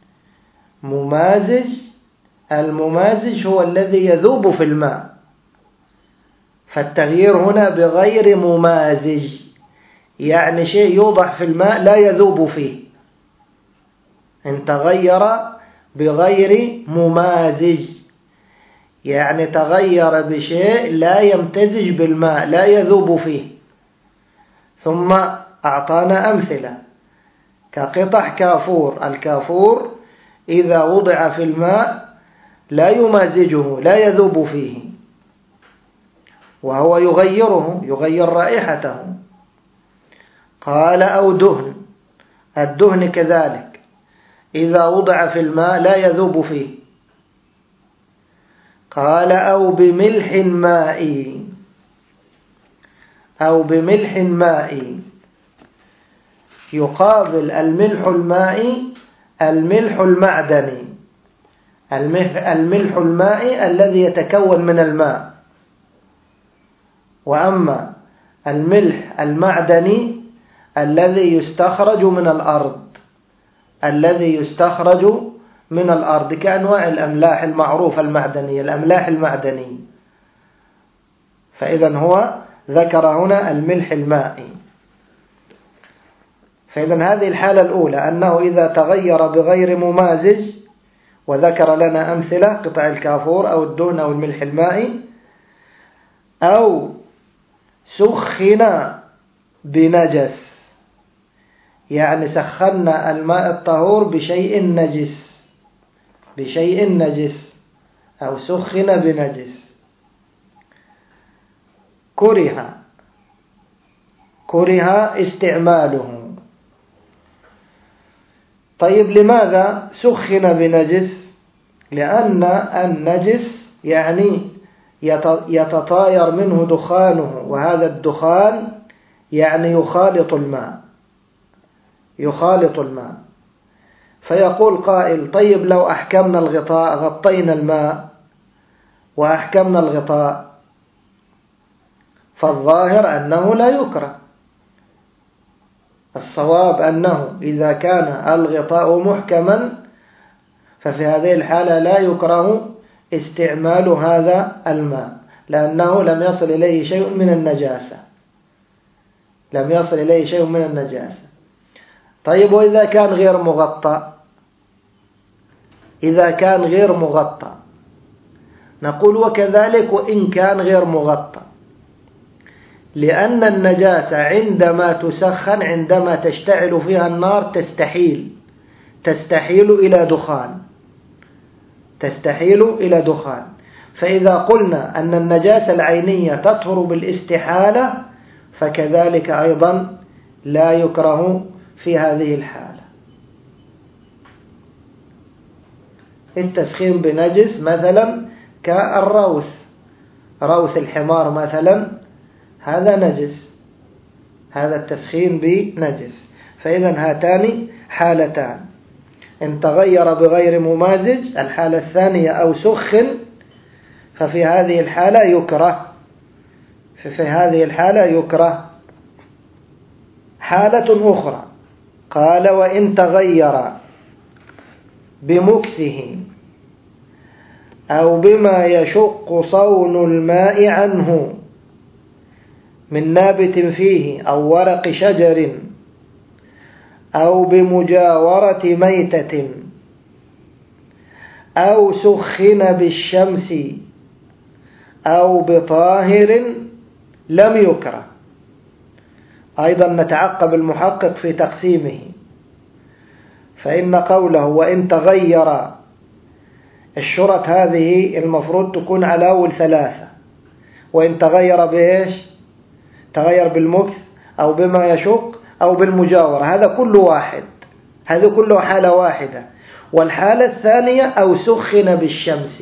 ممازج الممازج هو الذي يذوب في الماء، فالتغيير هنا بغير ممازج يعني شيء يوضع في الماء لا يذوب فيه. إن تغير بغير ممازج يعني تغير بشيء لا يمتزج بالماء لا يذوب فيه. ثم أعطانا أمثلة كقطع كافور. الكافور إذا وضع في الماء لا يمازجه لا يذوب فيه، وهو يغيره يغير رائحته. قال: أو دهن. الدهن كذلك إذا وضع في الماء لا يذوب فيه. قال: أو بملح ماء. أو بملح ماء يقابل الملح المائي الملح المعدني. الملح المائي الذي يتكون من الماء، وأما الملح المعدني الذي يستخرج من الأرض الذي يستخرج من الأرض كأنواع الأملاح المعروفة المعدنية، الأملاح المعدنية. فإذا هو ذكر هنا الملح المائي. فإذا هذه الحالة الأولى أنه إذا تغير بغير ممازج، وذكر لنا أمثلة قطع الكافور أو الدهن أو الملح المائي، أو سخن بنجس يعني سخنا الماء الطهور بشيء نجس بشيء نجس أو سخن بنجس كره كره استعماله. طيب، لماذا سخن بنجس؟ لأن النجس يعني يتطاير منه دخانه، وهذا الدخان يعني يخالط الماء يخالط الماء فيقول قائل: طيب لو أحكمنا الغطاء، غطينا الماء وأحكمنا الغطاء، فالظاهر أنه لا يكره. الصواب أنه إذا كان الغطاء محكما ففي هذه الحالة لا يكره استعمال هذا الماء، لأنه لم يصل إليه شيء من النجاسة لم يصل إليه شيء من النجاسة. طيب، وإذا كان غير مغطى إذا كان غير مغطى نقول: وكذلك وإن كان غير مغطى، لأن النجاسة عندما تسخن عندما تشتعل فيها النار تستحيل تستحيل إلى دخان تستحيل إلى دخان فإذا قلنا أن النجاسة العينية تطهر بالاستحالة فكذلك أيضا لا يكره في هذه الحالة. التسخين بنجس مثلا كالروث، روث الحمار مثلا، هذا نجس هذا التسخين بنجس. فإذا هاتان حالتان: إن تغير بغير ممازج الحالة الثانية، أو سخن، ففي هذه الحالة يكره ففي هذه الحالة يكره. حالة أخرى قال: وإن تغير بمكثه أو بما يشق صون الماء عنه من نابت فيه أو ورق شجر أو بمجاورة ميتة أو سخن بالشمس أو بطاهر لم يكره. أيضا نتعقب المحقق في تقسيمه، فإن قوله وإن تغير، الشرط هذه المفروض تكون على أول ثلاثة. وإن تغير بإيش؟ تغير بالمكث أو بما يشق أو بالمجاورة، هذا كل واحد، هذا كله حالة واحدة. والحالة الثانية أو سخن بالشمس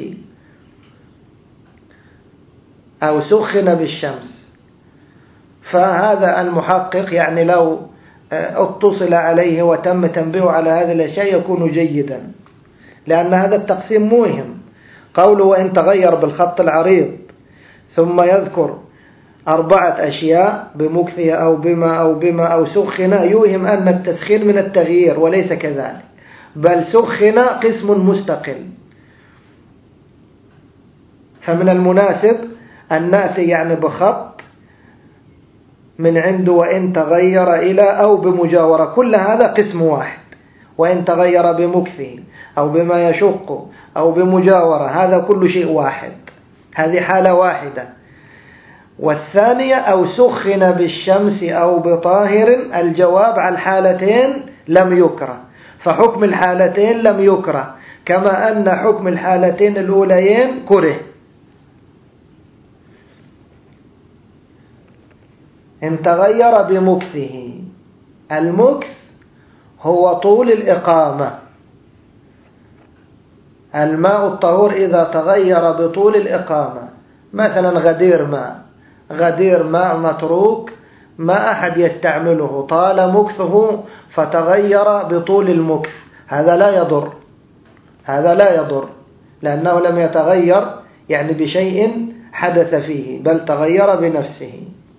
أو سخن بالشمس. فهذا المحقق يعني لو اتصل عليه وتم تنبيه على هذه الأشياء يكون جيدا، لأن هذا التقسيم مهم. قوله وإن تغير بالخط العريض ثم يذكر أربعة أشياء بمكثه أو بما أو بما أو سخن، يوهم أن التسخين من التغيير، وليس كذلك، بل سخن قسم مستقل. فمن المناسب أن نأتي يعني بخط من عنده وإن تغير إلى أو بمجاورة، كل هذا قسم واحد. وإن تغير بمكثه أو بما يشق أو بمجاورة، هذا كل شيء واحد، هذه حالة واحدة. والثانية أو سخن بالشمس أو بطاهر، الجواب على الحالتين لم يكره، فحكم الحالتين لم يكره، كما أن حكم الحالتين الأوليين كره. إن تغير بمكثه، المكث هو طول الإقامة. الماء الطهور إذا تغير بطول الإقامة، مثلا غدير ماء غدير ماء متروك، ما أحد يستعمله، طال مكثه فتغير بطول المكث، هذا لا يضر، هذا لا يضر، لأنه لم يتغير يعني بشيء حدث فيه، بل تغير بنفسه.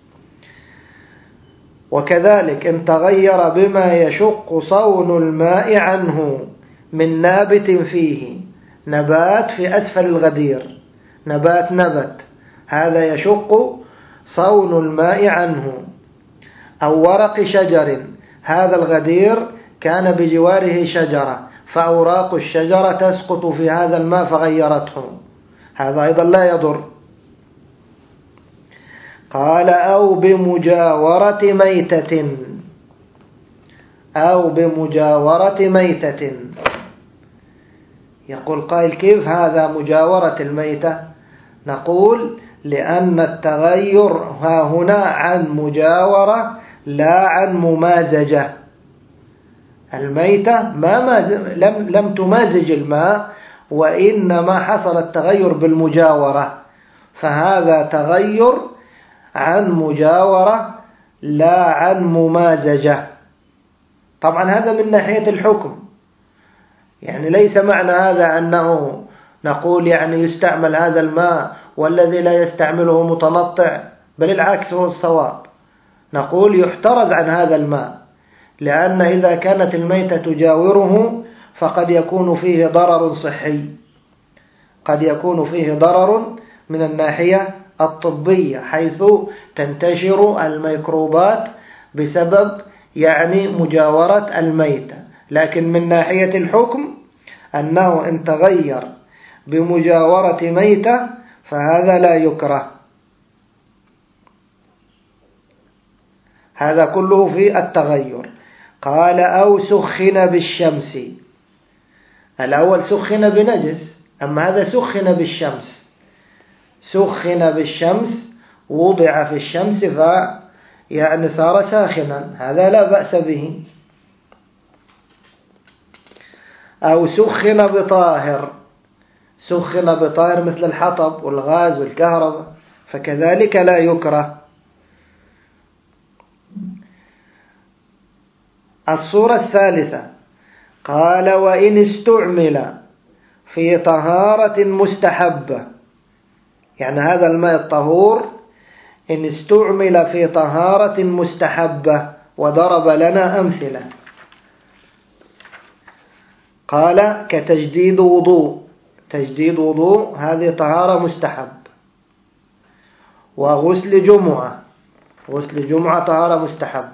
وكذلك إن تغير بما يشق صون الماء عنه من نابت فيه، نبات في أسفل الغدير، نبات نبت، هذا يشق صون الماء عنه. أو ورق شجر، هذا الغدير كان بجواره شجرة، فأوراق الشجرة تسقط في هذا الماء فغيرته، هذا أيضا لا يضر. قال أو بمجاورة ميتة أو بمجاورة ميتة. يقول قائل كيف هذا مجاورة الميتة؟ نقول لأن التغير ها هنا عن مجاورة لا عن ممازجة. الميتة ما لم, لم تمازج الماء، وإنما حصل التغير بالمجاورة، فهذا تغير عن مجاورة لا عن ممازجة. طبعا هذا من ناحية الحكم، يعني ليس معنى هذا أنه نقول يعني يستعمل هذا الماء والذي لا يستعمله متنطع، بل العكس هو الصواب، نقول يحترز عن هذا الماء، لأن إذا كانت الميتة تجاوره فقد يكون فيه ضرر صحي، قد يكون فيه ضرر من الناحية الطبية، حيث تنتشر الميكروبات بسبب يعني مجاورة الميتة. لكن من ناحية الحكم أنه إن تغير بمجاورة ميتة فهذا لا يكره، هذا كله في التغير. قال أو سخن بالشمس، الأول سخن بنجس، أما هذا سخن بالشمس، سخن بالشمس وضع في الشمس ف يعني صار ساخنا، هذا لا بأس به. أو سخن بطاهر، سخن بطاهر مثل الحطب والغاز والكهرباء، فكذلك لا يكره. الصورة الثالثة قال وإن استعمل في طهارة مستحبة، يعني هذا الماء الطهور إن استعمل في طهارة مستحبة، وضرب لنا أمثلة. قال كتجديد وضوء، تجديد وضوء هذه طهارة مستحب، وغسل جمعة، غسل جمعة طهارة مستحب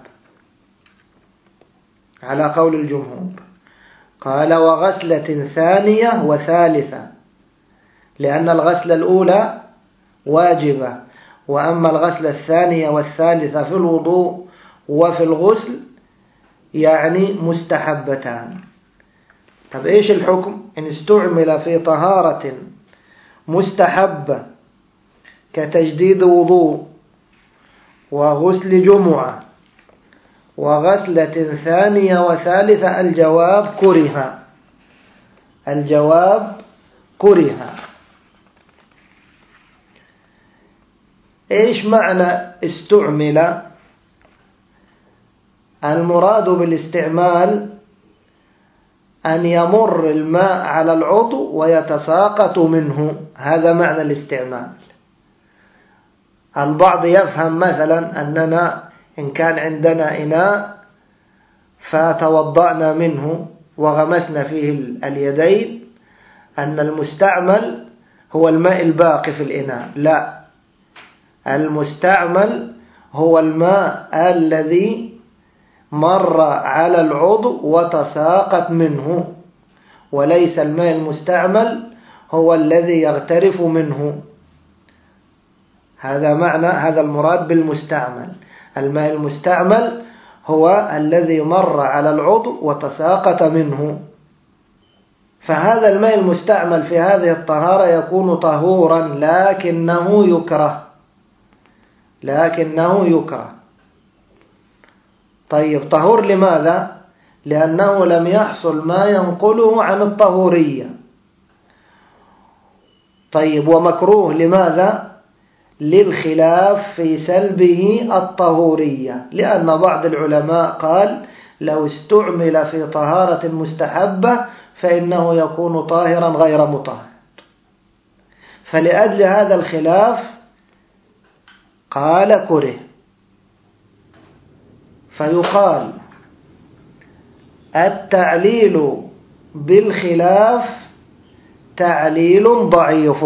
على قول الجمهور. قال وغسلة ثانية وثالثة، لأن الغسلة الأولى واجبة، وأما الغسلة الثانية والثالثة في الوضوء وفي الغسل يعني مستحبتان. طب إيش الحكم؟ إن استعمل في طهارة مستحبة كتجديد وضوء وغسل جمعة وغسلة ثانية وثالثة، الجواب كره، الجواب كره. إيش معنى استعمل؟ المراد بالاستعمال أن يمر الماء على العضو ويتساقط منه، هذا معنى الاستعمال. البعض يفهم مثلا أننا إن كان عندنا إناء فتوضأنا منه وغمسنا فيه اليدين أن المستعمل هو الماء الباقي في الإناء، لا، المستعمل هو الماء الذي مر على العضو وتساقط منه، وليس الماء المستعمل هو الذي يغترف منه. هذا معنى، هذا المراد بالمستعمل. الماء المستعمل هو الذي مر على العضو وتساقط منه. فهذا الماء المستعمل في هذه الطهارة يكون طهورا، لكنه يكره، لكنه يكره. طيب طهور لماذا؟ لأنه لم يحصل ما ينقله عن الطهورية. طيب ومكروه لماذا؟ للخلاف في سلبه الطهورية، لأن بعض العلماء قال لو استعمل في طهارة مستحبة فإنه يكون طاهرا غير مطهر. فلأجل هذا الخلاف قال كره. فيقال التعليل بالخلاف تعليل ضعيف.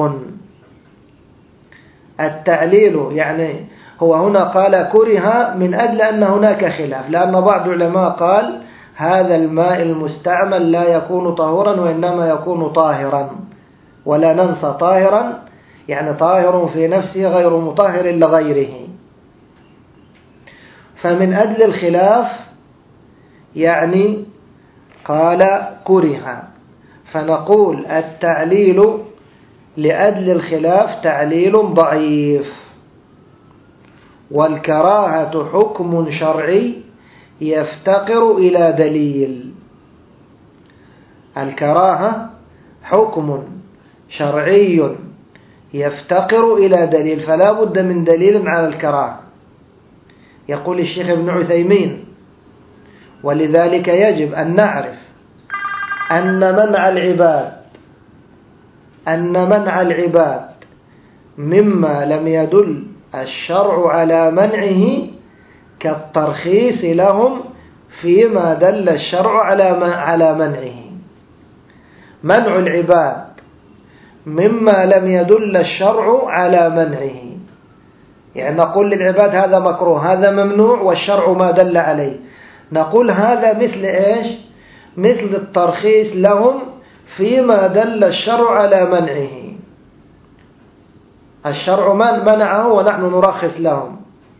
التعليل يعني هو هنا قال كره من أجل أن هناك خلاف، لأن بعض العلماء قال هذا الماء المستعمل لا يكون طهورا وإنما يكون طاهرا، ولا ننسى طاهرا يعني طاهر في نفسه غير مطهر لغيره. فمن أجل الخلاف يعني قال كره. فنقول التعليل لأجل الخلاف تعليل ضعيف. والكراهة حكم شرعي يفتقر إلى دليل. الكراهة حكم شرعي يفتقر إلى دليل، فلا بد من دليل على الكراهة. يقول الشيخ ابن عثيمين ولذلك يجب أن نعرف أن منع العباد أن منع العباد مما لم يدل الشرع على منعه كالترخيص لهم فيما دل الشرع على منعه. منع العباد مما لم يدل الشرع على منعه، يعني نقول للعباد هذا مكروه هذا ممنوع والشرع ما دل عليه، نقول هذا مثل إيش؟ مثل الترخيص لهم فيما دل الشرع على منعه. الشرع من منعه ونحن نرخص لهم.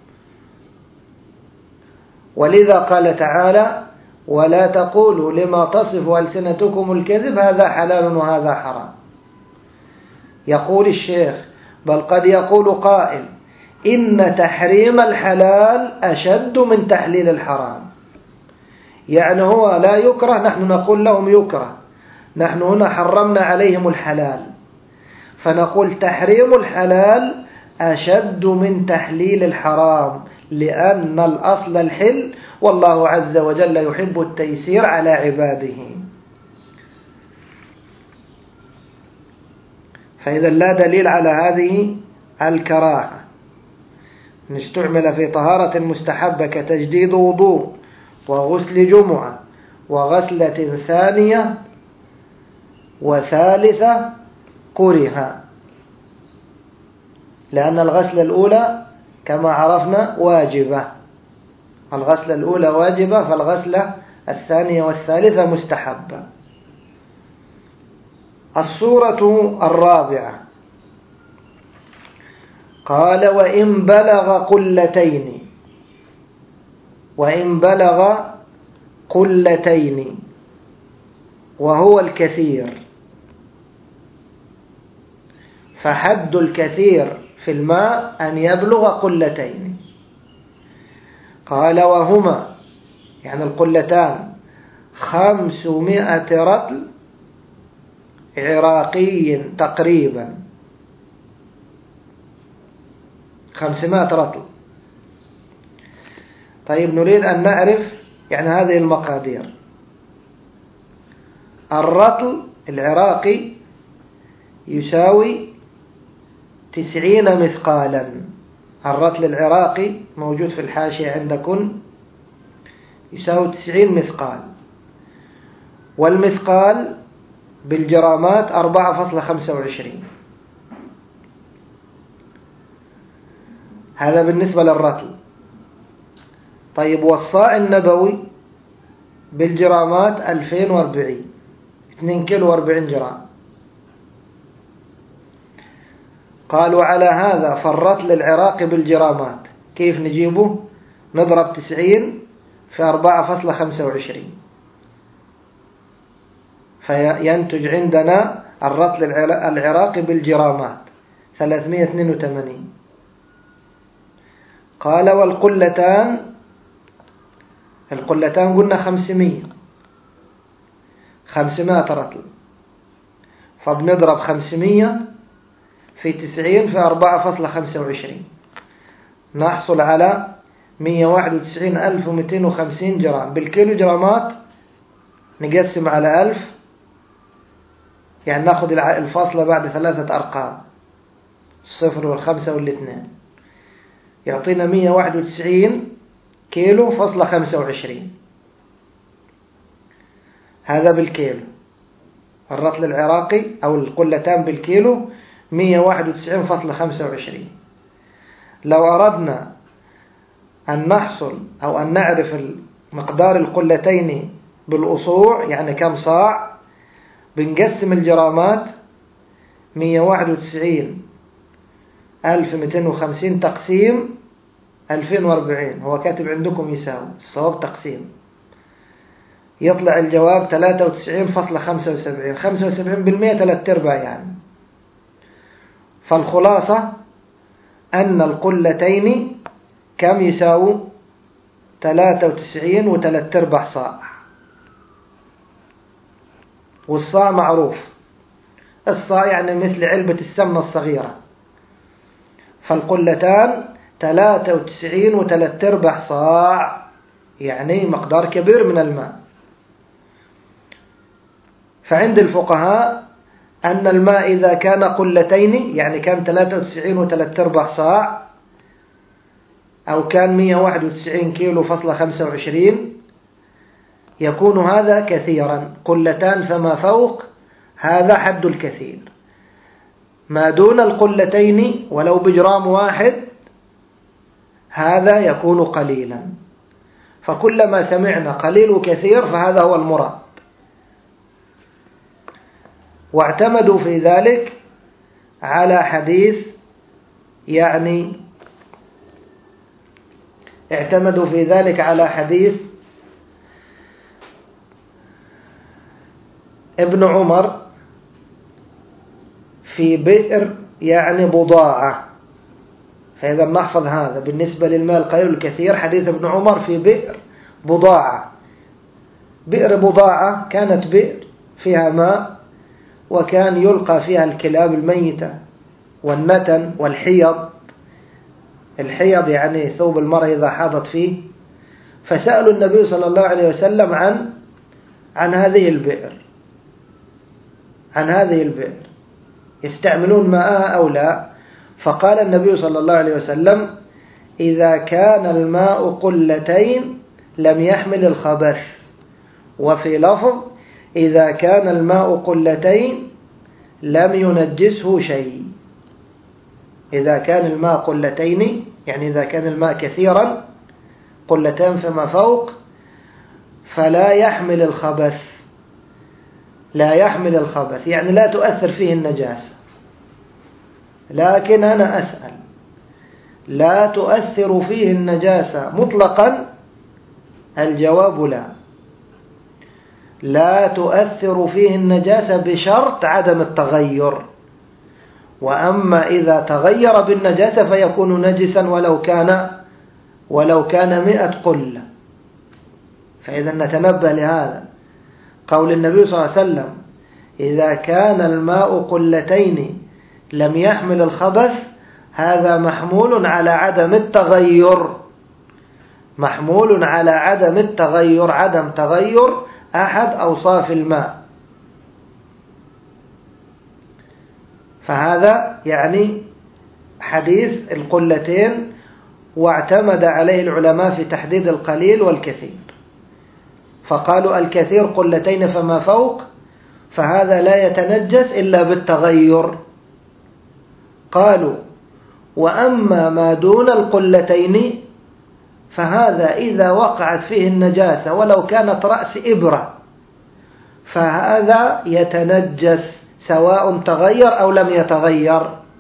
ولذا قال تعالى ولا تقولوا لما تصف ألسنتكم الكذب هذا حلال وهذا حرام. يقول الشيخ بل قد يقول قائل إن تحريم الحلال أشد من تحليل الحرام، يعني هو لا يكره نحن نقول لهم يكره، نحن هنا حرمنا عليهم الحلال، فنقول تحريم الحلال أشد من تحليل الحرام، لأن الأصل الحل والله عز وجل يحب التيسير على عباده. فإذا لا دليل على هذه الكراهة إن استعمل في طهارة مستحبة كتجديد وضوء وغسل جمعة وغسلة ثانية وثالثة كره، لأن الغسلة الأولى كما عرفنا واجبة، الغسلة الأولى واجبة، فالغسلة الثانية والثالثة مستحبة. الصورة الرابعة قال وإن بلغ قلتين، وإن بلغ قلتين وهو الكثير، فحد الكثير في الماء أن يبلغ قلتين. قال وهما يعني القلتان خمسمائة رطل عراقي تقريبا، خمسمائة رطل. طيب نريد أن نعرف يعني هذه المقادير. الرطل العراقي يساوي تسعين مثقالا، الرطل العراقي موجود في الحاشية عندكم يساوي تسعين مثقال، والمثقال بالجرامات أربعة فاصلة خمسة وعشرين. هذا بالنسبة للرطل. طيب والصاع النبوي بالجرامات ألفين وأربعين، اثنين كيلو وأربعين جرام. قالوا على هذا فالرطل العراقي بالجرامات كيف نجيبه؟ نضرب تسعين في أربعة فاصلة خمسة وعشرين، فينتج عندنا الرطل العراقي بالجرامات ثلاثمائة واثنين وثمانين. قال والقلتان، القلتان قلنا خمسمائة، خمسمائة رطل، فبنضرب خمسمائة في تسعين في أربعة فاصلة خمسة وعشرين، نحصل على مئة وواحد وتسعين ألف ومئتين وخمسين جرام. بالكيلو جرامات نقسم على ألف، يعني ناخذ الفاصلة بعد ثلاثة أرقام، الصفر والخمسة والاثنين، يعطينا مئة وواحد وتسعين كيلو فاصلة خمسة وعشرين. هذا بالكيلو، الرطل العراقي أو القلتان بالكيلو مئة وواحد وتسعين فاصلة خمسة وعشرين. لو أردنا أن نحصل أو أن نعرف مقدار القلتين بالأصوع يعني كم صاع، بنقسم الجرامات مئة وواحد وتسعين ألف ومئتين وخمسين تقسيم ألفين وأربعين، هو كاتب عندكم يساوي، الصواب تقسيم، يطلع الجواب ثلاثة وتسعين فاصلة خمسة وسبعين، خمسة وسبعين بالمئة، ثلاث أرباع يعني. فالخلاصة أن القلتين كم يساووا؟ ثلاثة وتسعين وثلاث أرباع صاع، والصاع معروف، الصاع يعني مثل علبة السمنة الصغيرة، فالقلتان ثلاثة وتسعين وثلاث أرباع صاع، يعني مقدار كبير من الماء. فعند الفقهاء أن الماء إذا كان قلتين يعني كان ثلاثة وتسعين وثلاث أرباع صاع أو كان مئة وواحد وتسعين كيلو فاصلة خمسة وعشرين، يكون هذا كثيرا، قلتان فما فوق، هذا حد الكثير. ما دون القلتين ولو بجرام واحد هذا يكون قليلا. فكلما سمعنا قليل وكثير فهذا هو المراد. واعتمدوا في ذلك على حديث، يعني اعتمدوا في ذلك على حديث ابن عمر في بئر يعني بضاعة. فإذا نحفظ هذا بالنسبة للماء القليل الكثير، حديث ابن عمر في بئر بضاعة. بئر بضاعة كانت بئر فيها ماء، وكان يلقى فيها الكلاب الميتة والنتن والحيض. الحيض يعني ثوب المرأة إذا حاضت فيه، فسألوا النبي صلى الله عليه وسلم عن عن هذه البئر عن هذه البئر يستعملون ماءها أو لا؟ فقال النبي صلى الله عليه وسلم: إذا كان الماء قلتين لم يحمل الخبث. وفي لفظ: إذا كان الماء قلتين لم ينجسه شيء. إذا كان الماء قلتين يعني إذا كان الماء كثيرا قلتين فما فوق فلا يحمل الخبث، لا يحمل الخبث يعني لا تؤثر فيه النجاسة. لكن أنا أسأل: لا تؤثر فيه النجاسة مطلقا؟ الجواب لا، لا تؤثر فيه النجاسة بشرط عدم التغير. وأما إذا تغير بالنجاسة فيكون نجسا ولو كان ولو كان مئة قلة. فإذا نتنبه لهذا قول النبي صلى الله عليه وسلم: إذا كان الماء قلتين لم يحمل الخبث، هذا محمول على عدم التغير، محمول على عدم التغير، عدم تغير أحد أوصاف الماء. فهذا يعني حديث القلتين، واعتمد عليه العلماء في تحديد القليل والكثير، فقالوا الكثير قلتين فما فوق، فهذا لا يتنجس إلا بالتغير. قالوا: وأما ما دون القلتين فهذا إذا وقعت فيه النجاسة ولو كانت رأس إبرة فهذا يتنجس سواء تغير أو لم يتغير.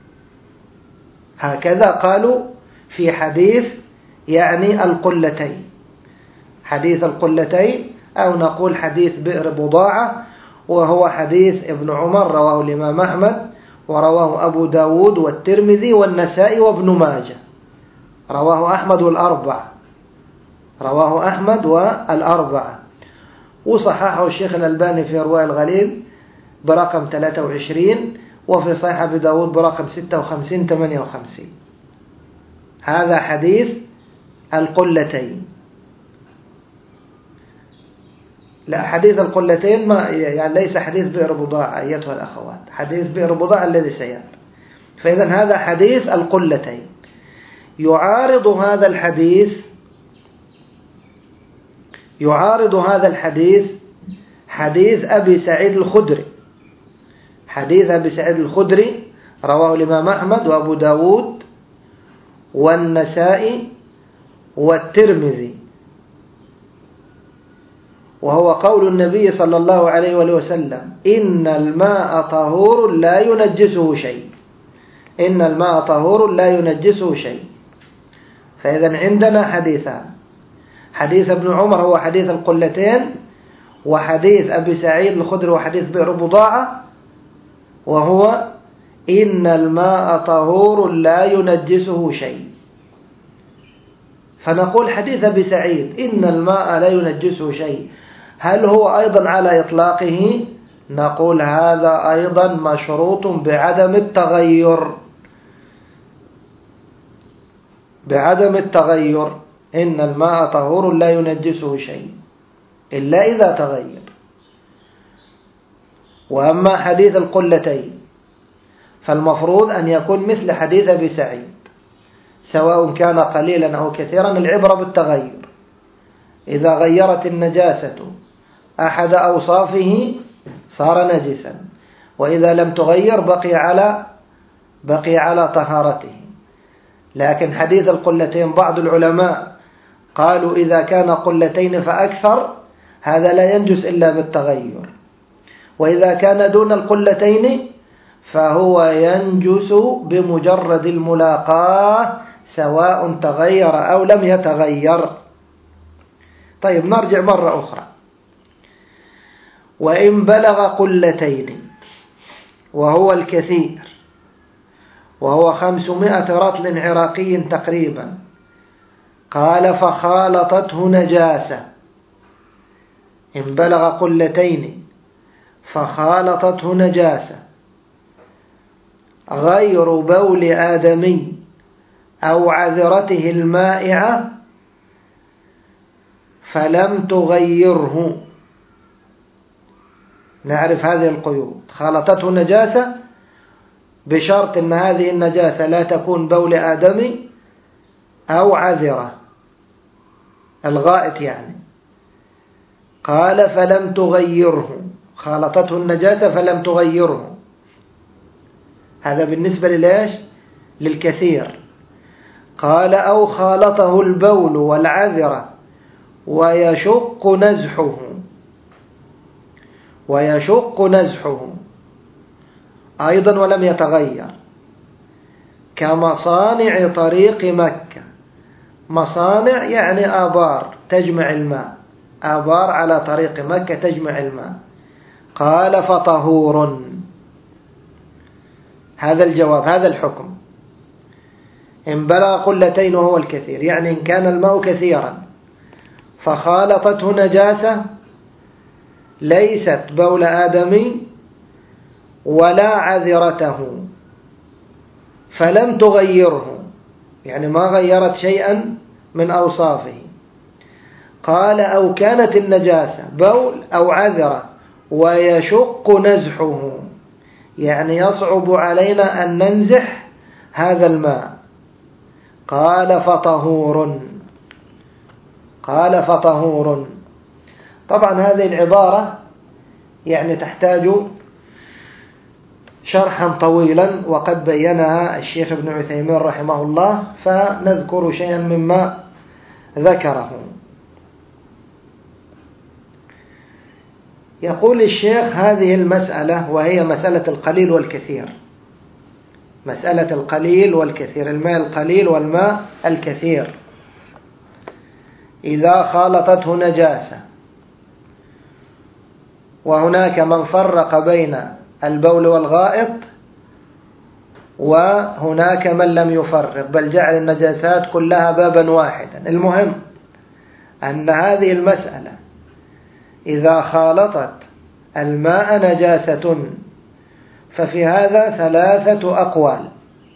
هكذا قالوا في حديث يعني القلتين، حديث القلتين، أو نقول حديث بئر بضاعة، وهو حديث ابن عمر رواه الإمام أحمد ورواه أبو داود والترمذي والنسائي وابن ماجه. رواه أحمد والأربعة، رواه أحمد والأربعة، وصححه الشيخ الألباني في إرواء الغليل برقم ثلاثة وعشرين، وفي صحيح أبي داود برقم ستة وخمسين ثمانية وخمسين. هذا حديث القلتين. لا، حديث القلتين ما يعني ليس حديث بئر بضاعة أيتها الأخوات، حديث بئر بضاعة الذي سيأتي. فإذا هذا حديث القلتين. يعارض هذا الحديث يعارض هذا الحديث حديث أبي سعيد الخدري. حديث أبي سعيد الخدري رواه الإمام أحمد وأبو داود والنسائي والترمذي، وهو قول النبي صلى الله عليه وسلم: إن الماء طهور لا ينجسه شيء، إن الماء طهور لا ينجسه شيء. فإذا عندنا حديثان: حديث ابن عمر هو حديث القلتين، وحديث أبي سعيد الخدري وحديث بئر بضاعة وهو إن الماء طهور لا ينجسه شيء. فنقول حديث أبي سعيد إن الماء لا ينجسه شيء، هل هو أيضا على إطلاقه؟ نقول هذا أيضا مشروط بعدم التغير، بعدم التغير. إن الماء طهور لا ينجسه شيء إلا إذا تغير. وأما حديث القلتين فالمفروض أن يكون مثل حديث أبي سعيد، سواء كان قليلا أو كثيرا، العبرة بالتغير. إذا غيرت النجاسة أحد أوصافه صار نجسا، وإذا لم تغير بقي على بقي على طهارته. لكن حديث القلتين بعض العلماء قالوا إذا كان قلتين فأكثر هذا لا ينجس إلا بالتغير، وإذا كان دون القلتين فهو ينجس بمجرد الملاقاة سواء تغير أو لم يتغير. طيب نرجع مرة أخرى. وإن بلغ قلتين وهو الكثير، وهو خمسمائة رطل عراقي تقريبا، قال فخالطته نجاسة. إن بلغ قلتين فخالطته نجاسة غير بول آدمي أو عذرته المائعة فلم تغيره. نعرف هذه القيود. خالطته نجاسة بشرط أن هذه النجاسة لا تكون بول آدمي أو عذرة، الغائط يعني. قال فلم تغيره، خالطته النجاسة فلم تغيره. هذا بالنسبة لليش؟ للكثير. قال أو خالطه البول والعذرة ويشق نزحه، ويشق نزحه أيضا ولم يتغير، كمصانع طريق مكة. مصانع يعني آبار تجمع الماء، آبار على طريق مكة تجمع الماء. قال فطهور. هذا الجواب، هذا الحكم. إن بلغ قلتين وهو الكثير، يعني إن كان الماء كثيرا فخالطته نجاسة ليست بول آدمي ولا عذرته فلم تغيره، يعني ما غيرت شيئا من أوصافه. قال أو كانت النجاسة بول أو عذرة ويشق نزحه، يعني يصعب علينا أن ننزح هذا الماء. قال فطهور. قال فطهور. طبعا هذه العبارة يعني تحتاج شرحا طويلا وقد بينها الشيخ ابن عثيمين رحمه الله، فنذكر شيئا مما ذكره. يقول الشيخ هذه المسألة وهي مسألة القليل والكثير، مسألة القليل والكثير، الماء القليل والماء الكثير. إذا خالطته نجاسة، وهناك من فرق بين البول والغائط وهناك من لم يفرق بل جعل النجاسات كلها بابا واحدا. المهم أن هذه المسألة إذا خالطت الماء نجاسة ففي هذا ثلاثة أقوال.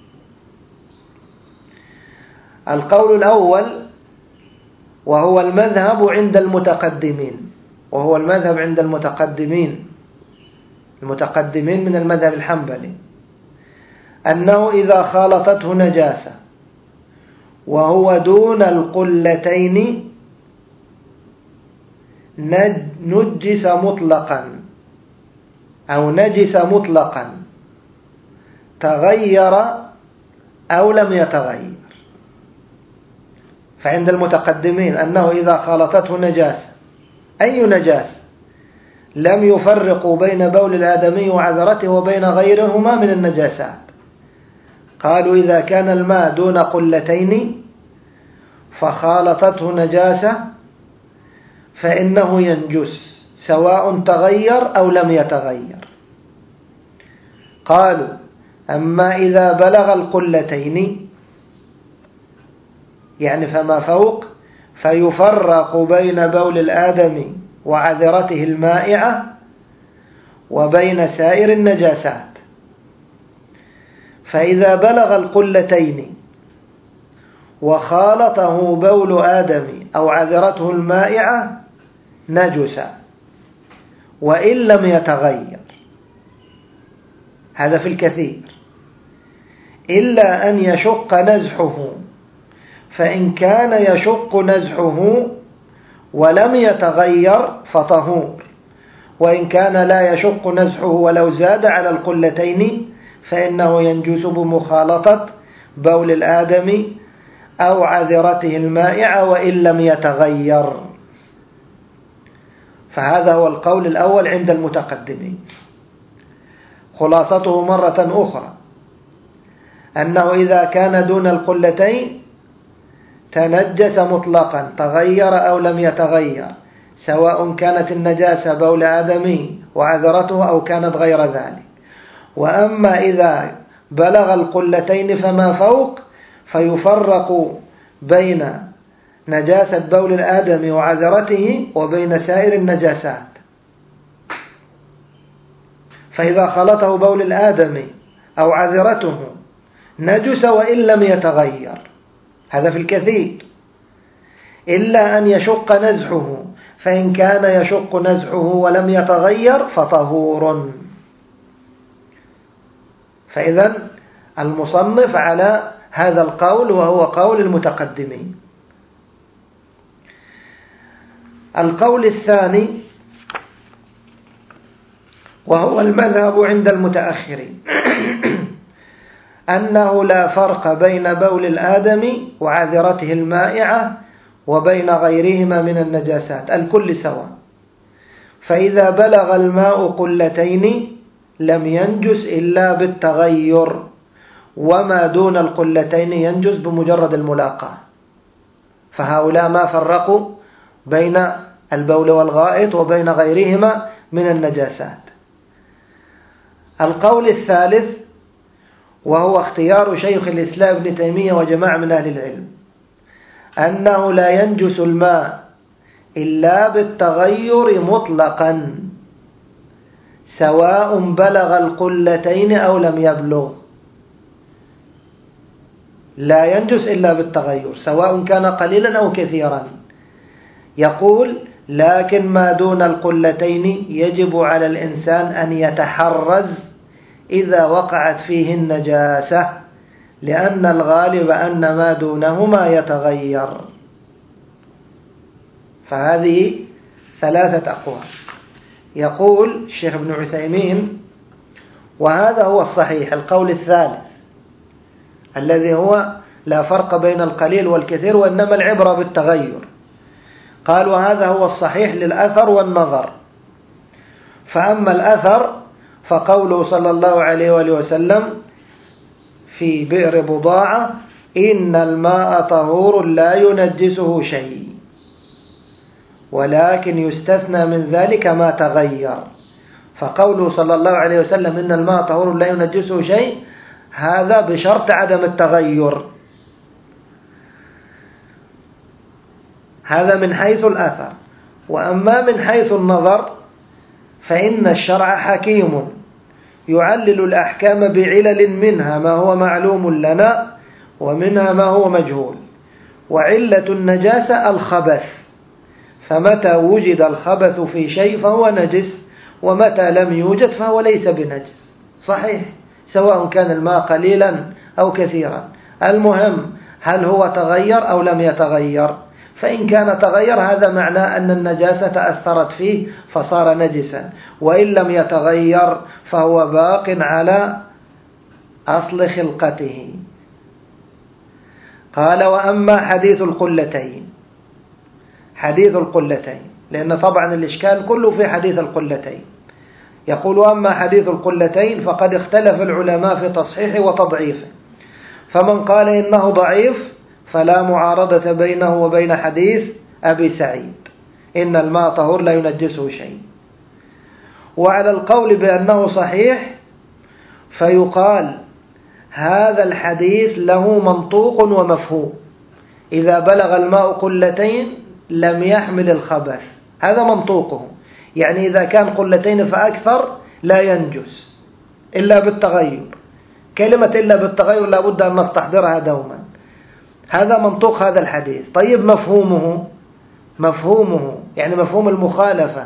القول الأول وهو المذهب عند المتقدمين، وهو المذهب عند المتقدمين المتقدمين من المذهب الحنبلي، أنه إذا خالطته نجاسة وهو دون القلتين نجس مطلقا أو نجس مطلقا، تغير أو لم يتغير. فعند المتقدمين أنه إذا خالطته نجاسة، أي نجاسة، لم يفرقوا بين بول الآدمي وعذرته وبين غيرهما من النجاسات. قالوا إذا كان الماء دون قلتين فخالطته نجاسة فإنه ينجس سواء تغير أو لم يتغير. قالوا أما إذا بلغ القلتين يعني فما فوق، فيفرق بين بول الآدمي وعذرته المائعة وبين سائر النجاسات. فإذا بلغ القلتين وخالطه بول آدمي أو عذرته المائعة نجس وإن لم يتغير. هذا في الكثير، إلا أن يشق نزحه، فإن كان يشق نزحه ولم يتغير فطهور، وإن كان لا يشق نزحه ولو زاد على القلتين فإنه ينجس بمخالطة بول الآدمي أو عذرته المائعة وإن لم يتغير. فهذا هو القول الأول عند المتقدمين. خلاصته مرة أخرى أنه إذا كان دون القلتين تنجس مطلقا، تغير أو لم يتغير، سواء كانت النجاسة بول آدمي وعذرته أو كانت غير ذلك. وأما إذا بلغ القلتين فما فوق فيفرق بين نجاسة بول الآدمي وعذرته وبين سائر النجاسات. فإذا خلطه بول الآدمي أو عذرته نجس وإن لم يتغير، هذا في الكثير. إلا أن يشق نزحه، فإن كان يشق نزحه ولم يتغير فطهور. فإذا المصنف على هذا القول وهو قول المتقدمين. القول الثاني وهو المذهب عند المتأخرين أنه لا فرق بين بول الآدمي وعذرته المائعة وبين غيرهما من النجاسات، الكل سواء. فإذا بلغ الماء قلتين لم ينجس إلا بالتغير، وما دون القلتين ينجس بمجرد الملاقاة. فهؤلاء ما فرقوا بين البول والغائط وبين غيرهما من النجاسات. القول الثالث وهو اختيار شيخ الإسلام ابن تيمية وجماعة من أهل العلم أنه لا ينجس الماء إلا بالتغير مطلقا، سواء بلغ القلتين أو لم يبلغ. لا ينجس إلا بالتغير سواء كان قليلا أو كثيرا. يقول لكن ما دون القلتين يجب على الإنسان أن يتحرز إذا وقعت فيه النجاسة، لأن الغالب أن ما دونهما يتغير. فهذه ثلاثة أقوال. يقول الشيخ ابن عثيمين وهذا هو الصحيح، القول الثالث الذي هو لا فرق بين القليل والكثير وإنما العبرة بالتغير. قال وهذا هو الصحيح للأثر والنظر. فأما الأثر فقوله صلى الله عليه وآله وسلم في بئر بضاعة إن الماء طهور لا ينجسه شيء، ولكن يستثنى من ذلك ما تغير. فقوله صلى الله عليه وسلم إن الماء طهور لا ينجسه شيء هذا بشرط عدم التغير. هذا من حيث الأثر. وأما من حيث النظر فإن الشرع حكيم يعلل الأحكام بعلل، منها ما هو معلوم لنا ومنها ما هو مجهول. وعلة النجاسة الخبث، فمتى وجد الخبث في شيء فهو نجس، ومتى لم يوجد فهو ليس بنجس. صحيح، سواء كان الماء قليلا أو كثيرا، المهم هل هو تغير أو لم يتغير. فإن كان تغير هذا معناه أن النجاسة تأثرت فيه فصار نجسا، وإن لم يتغير فهو باق على أصل خلقته. قال وأما حديث القلتين، حديث القلتين لأن طبعا الإشكال كله في حديث القلتين. يقول وأما حديث القلتين فقد اختلف العلماء في تصحيحه وتضعيفه، فمن قال إنه ضعيف فلا معارضة بينه وبين حديث أبي سعيد إن الماء طهور لا ينجسه شيء. وعلى القول بأنه صحيح فيقال هذا الحديث له منطوق ومفهوم. إذا بلغ الماء قلتين لم يحمل الخبث، هذا منطوقه. يعني إذا كان قلتين فأكثر لا ينجس إلا بالتغير. كلمة إلا بالتغير لا بد أن نستحضرها دوما. هذا منطوق هذا الحديث. طيب مفهومه، مفهومه يعني مفهوم المخالفة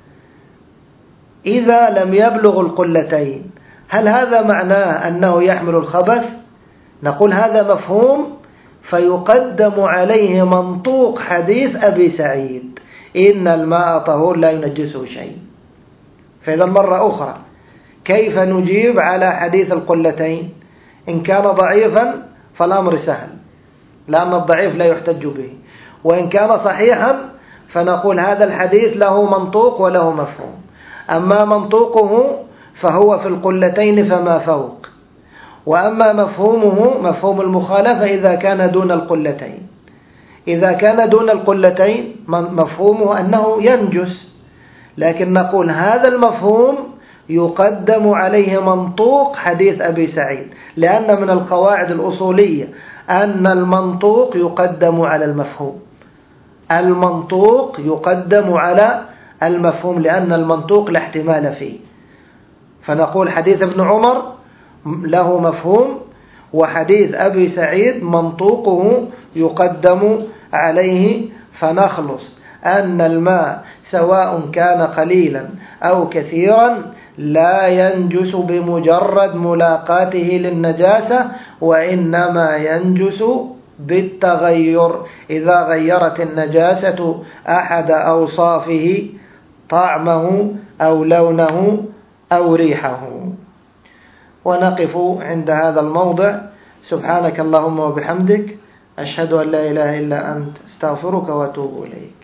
إذا لم يبلغ القلتين، هل هذا معناه أنه يحمل الخبث؟ نقول هذا مفهوم فيقدم عليه منطوق حديث أبي سعيد إن الماء طهور لا ينجسه شيء. فإذا مرة أخرى كيف نجيب على حديث القلتين؟ إن كان ضعيفا فالأمر سهل لأن الضعيف لا يحتج به، وإن كان صحيحا فنقول هذا الحديث له منطوق وله مفهوم. أما منطوقه فهو في القلتين فما فوق، وأما مفهومه مفهوم المخالفة إذا كان دون القلتين. إذا كان دون القلتين مفهومه أنه ينجس، لكن نقول هذا المفهوم يقدم عليه منطوق حديث أبي سعيد، لأن من القواعد الأصولية أن المنطوق يقدم على المفهوم. المنطوق يقدم على المفهوم لأن المنطوق لا احتمال فيه. فنقول حديث ابن عمر له مفهوم، وحديث أبي سعيد منطوقه يقدم عليه فنخلص أن الماء سواء كان قليلا أو كثيرا لا ينجس بمجرد ملاقاته للنجاسة، وإنما ينجس بالتغير إذا غيرت النجاسة أحد أوصافه، طعمه أو لونه أو ريحه. ونقف عند هذا الموضع. سبحانك اللهم وبحمدك، أشهد أن لا إله إلا أنت، استغفرك وأتوب إليك.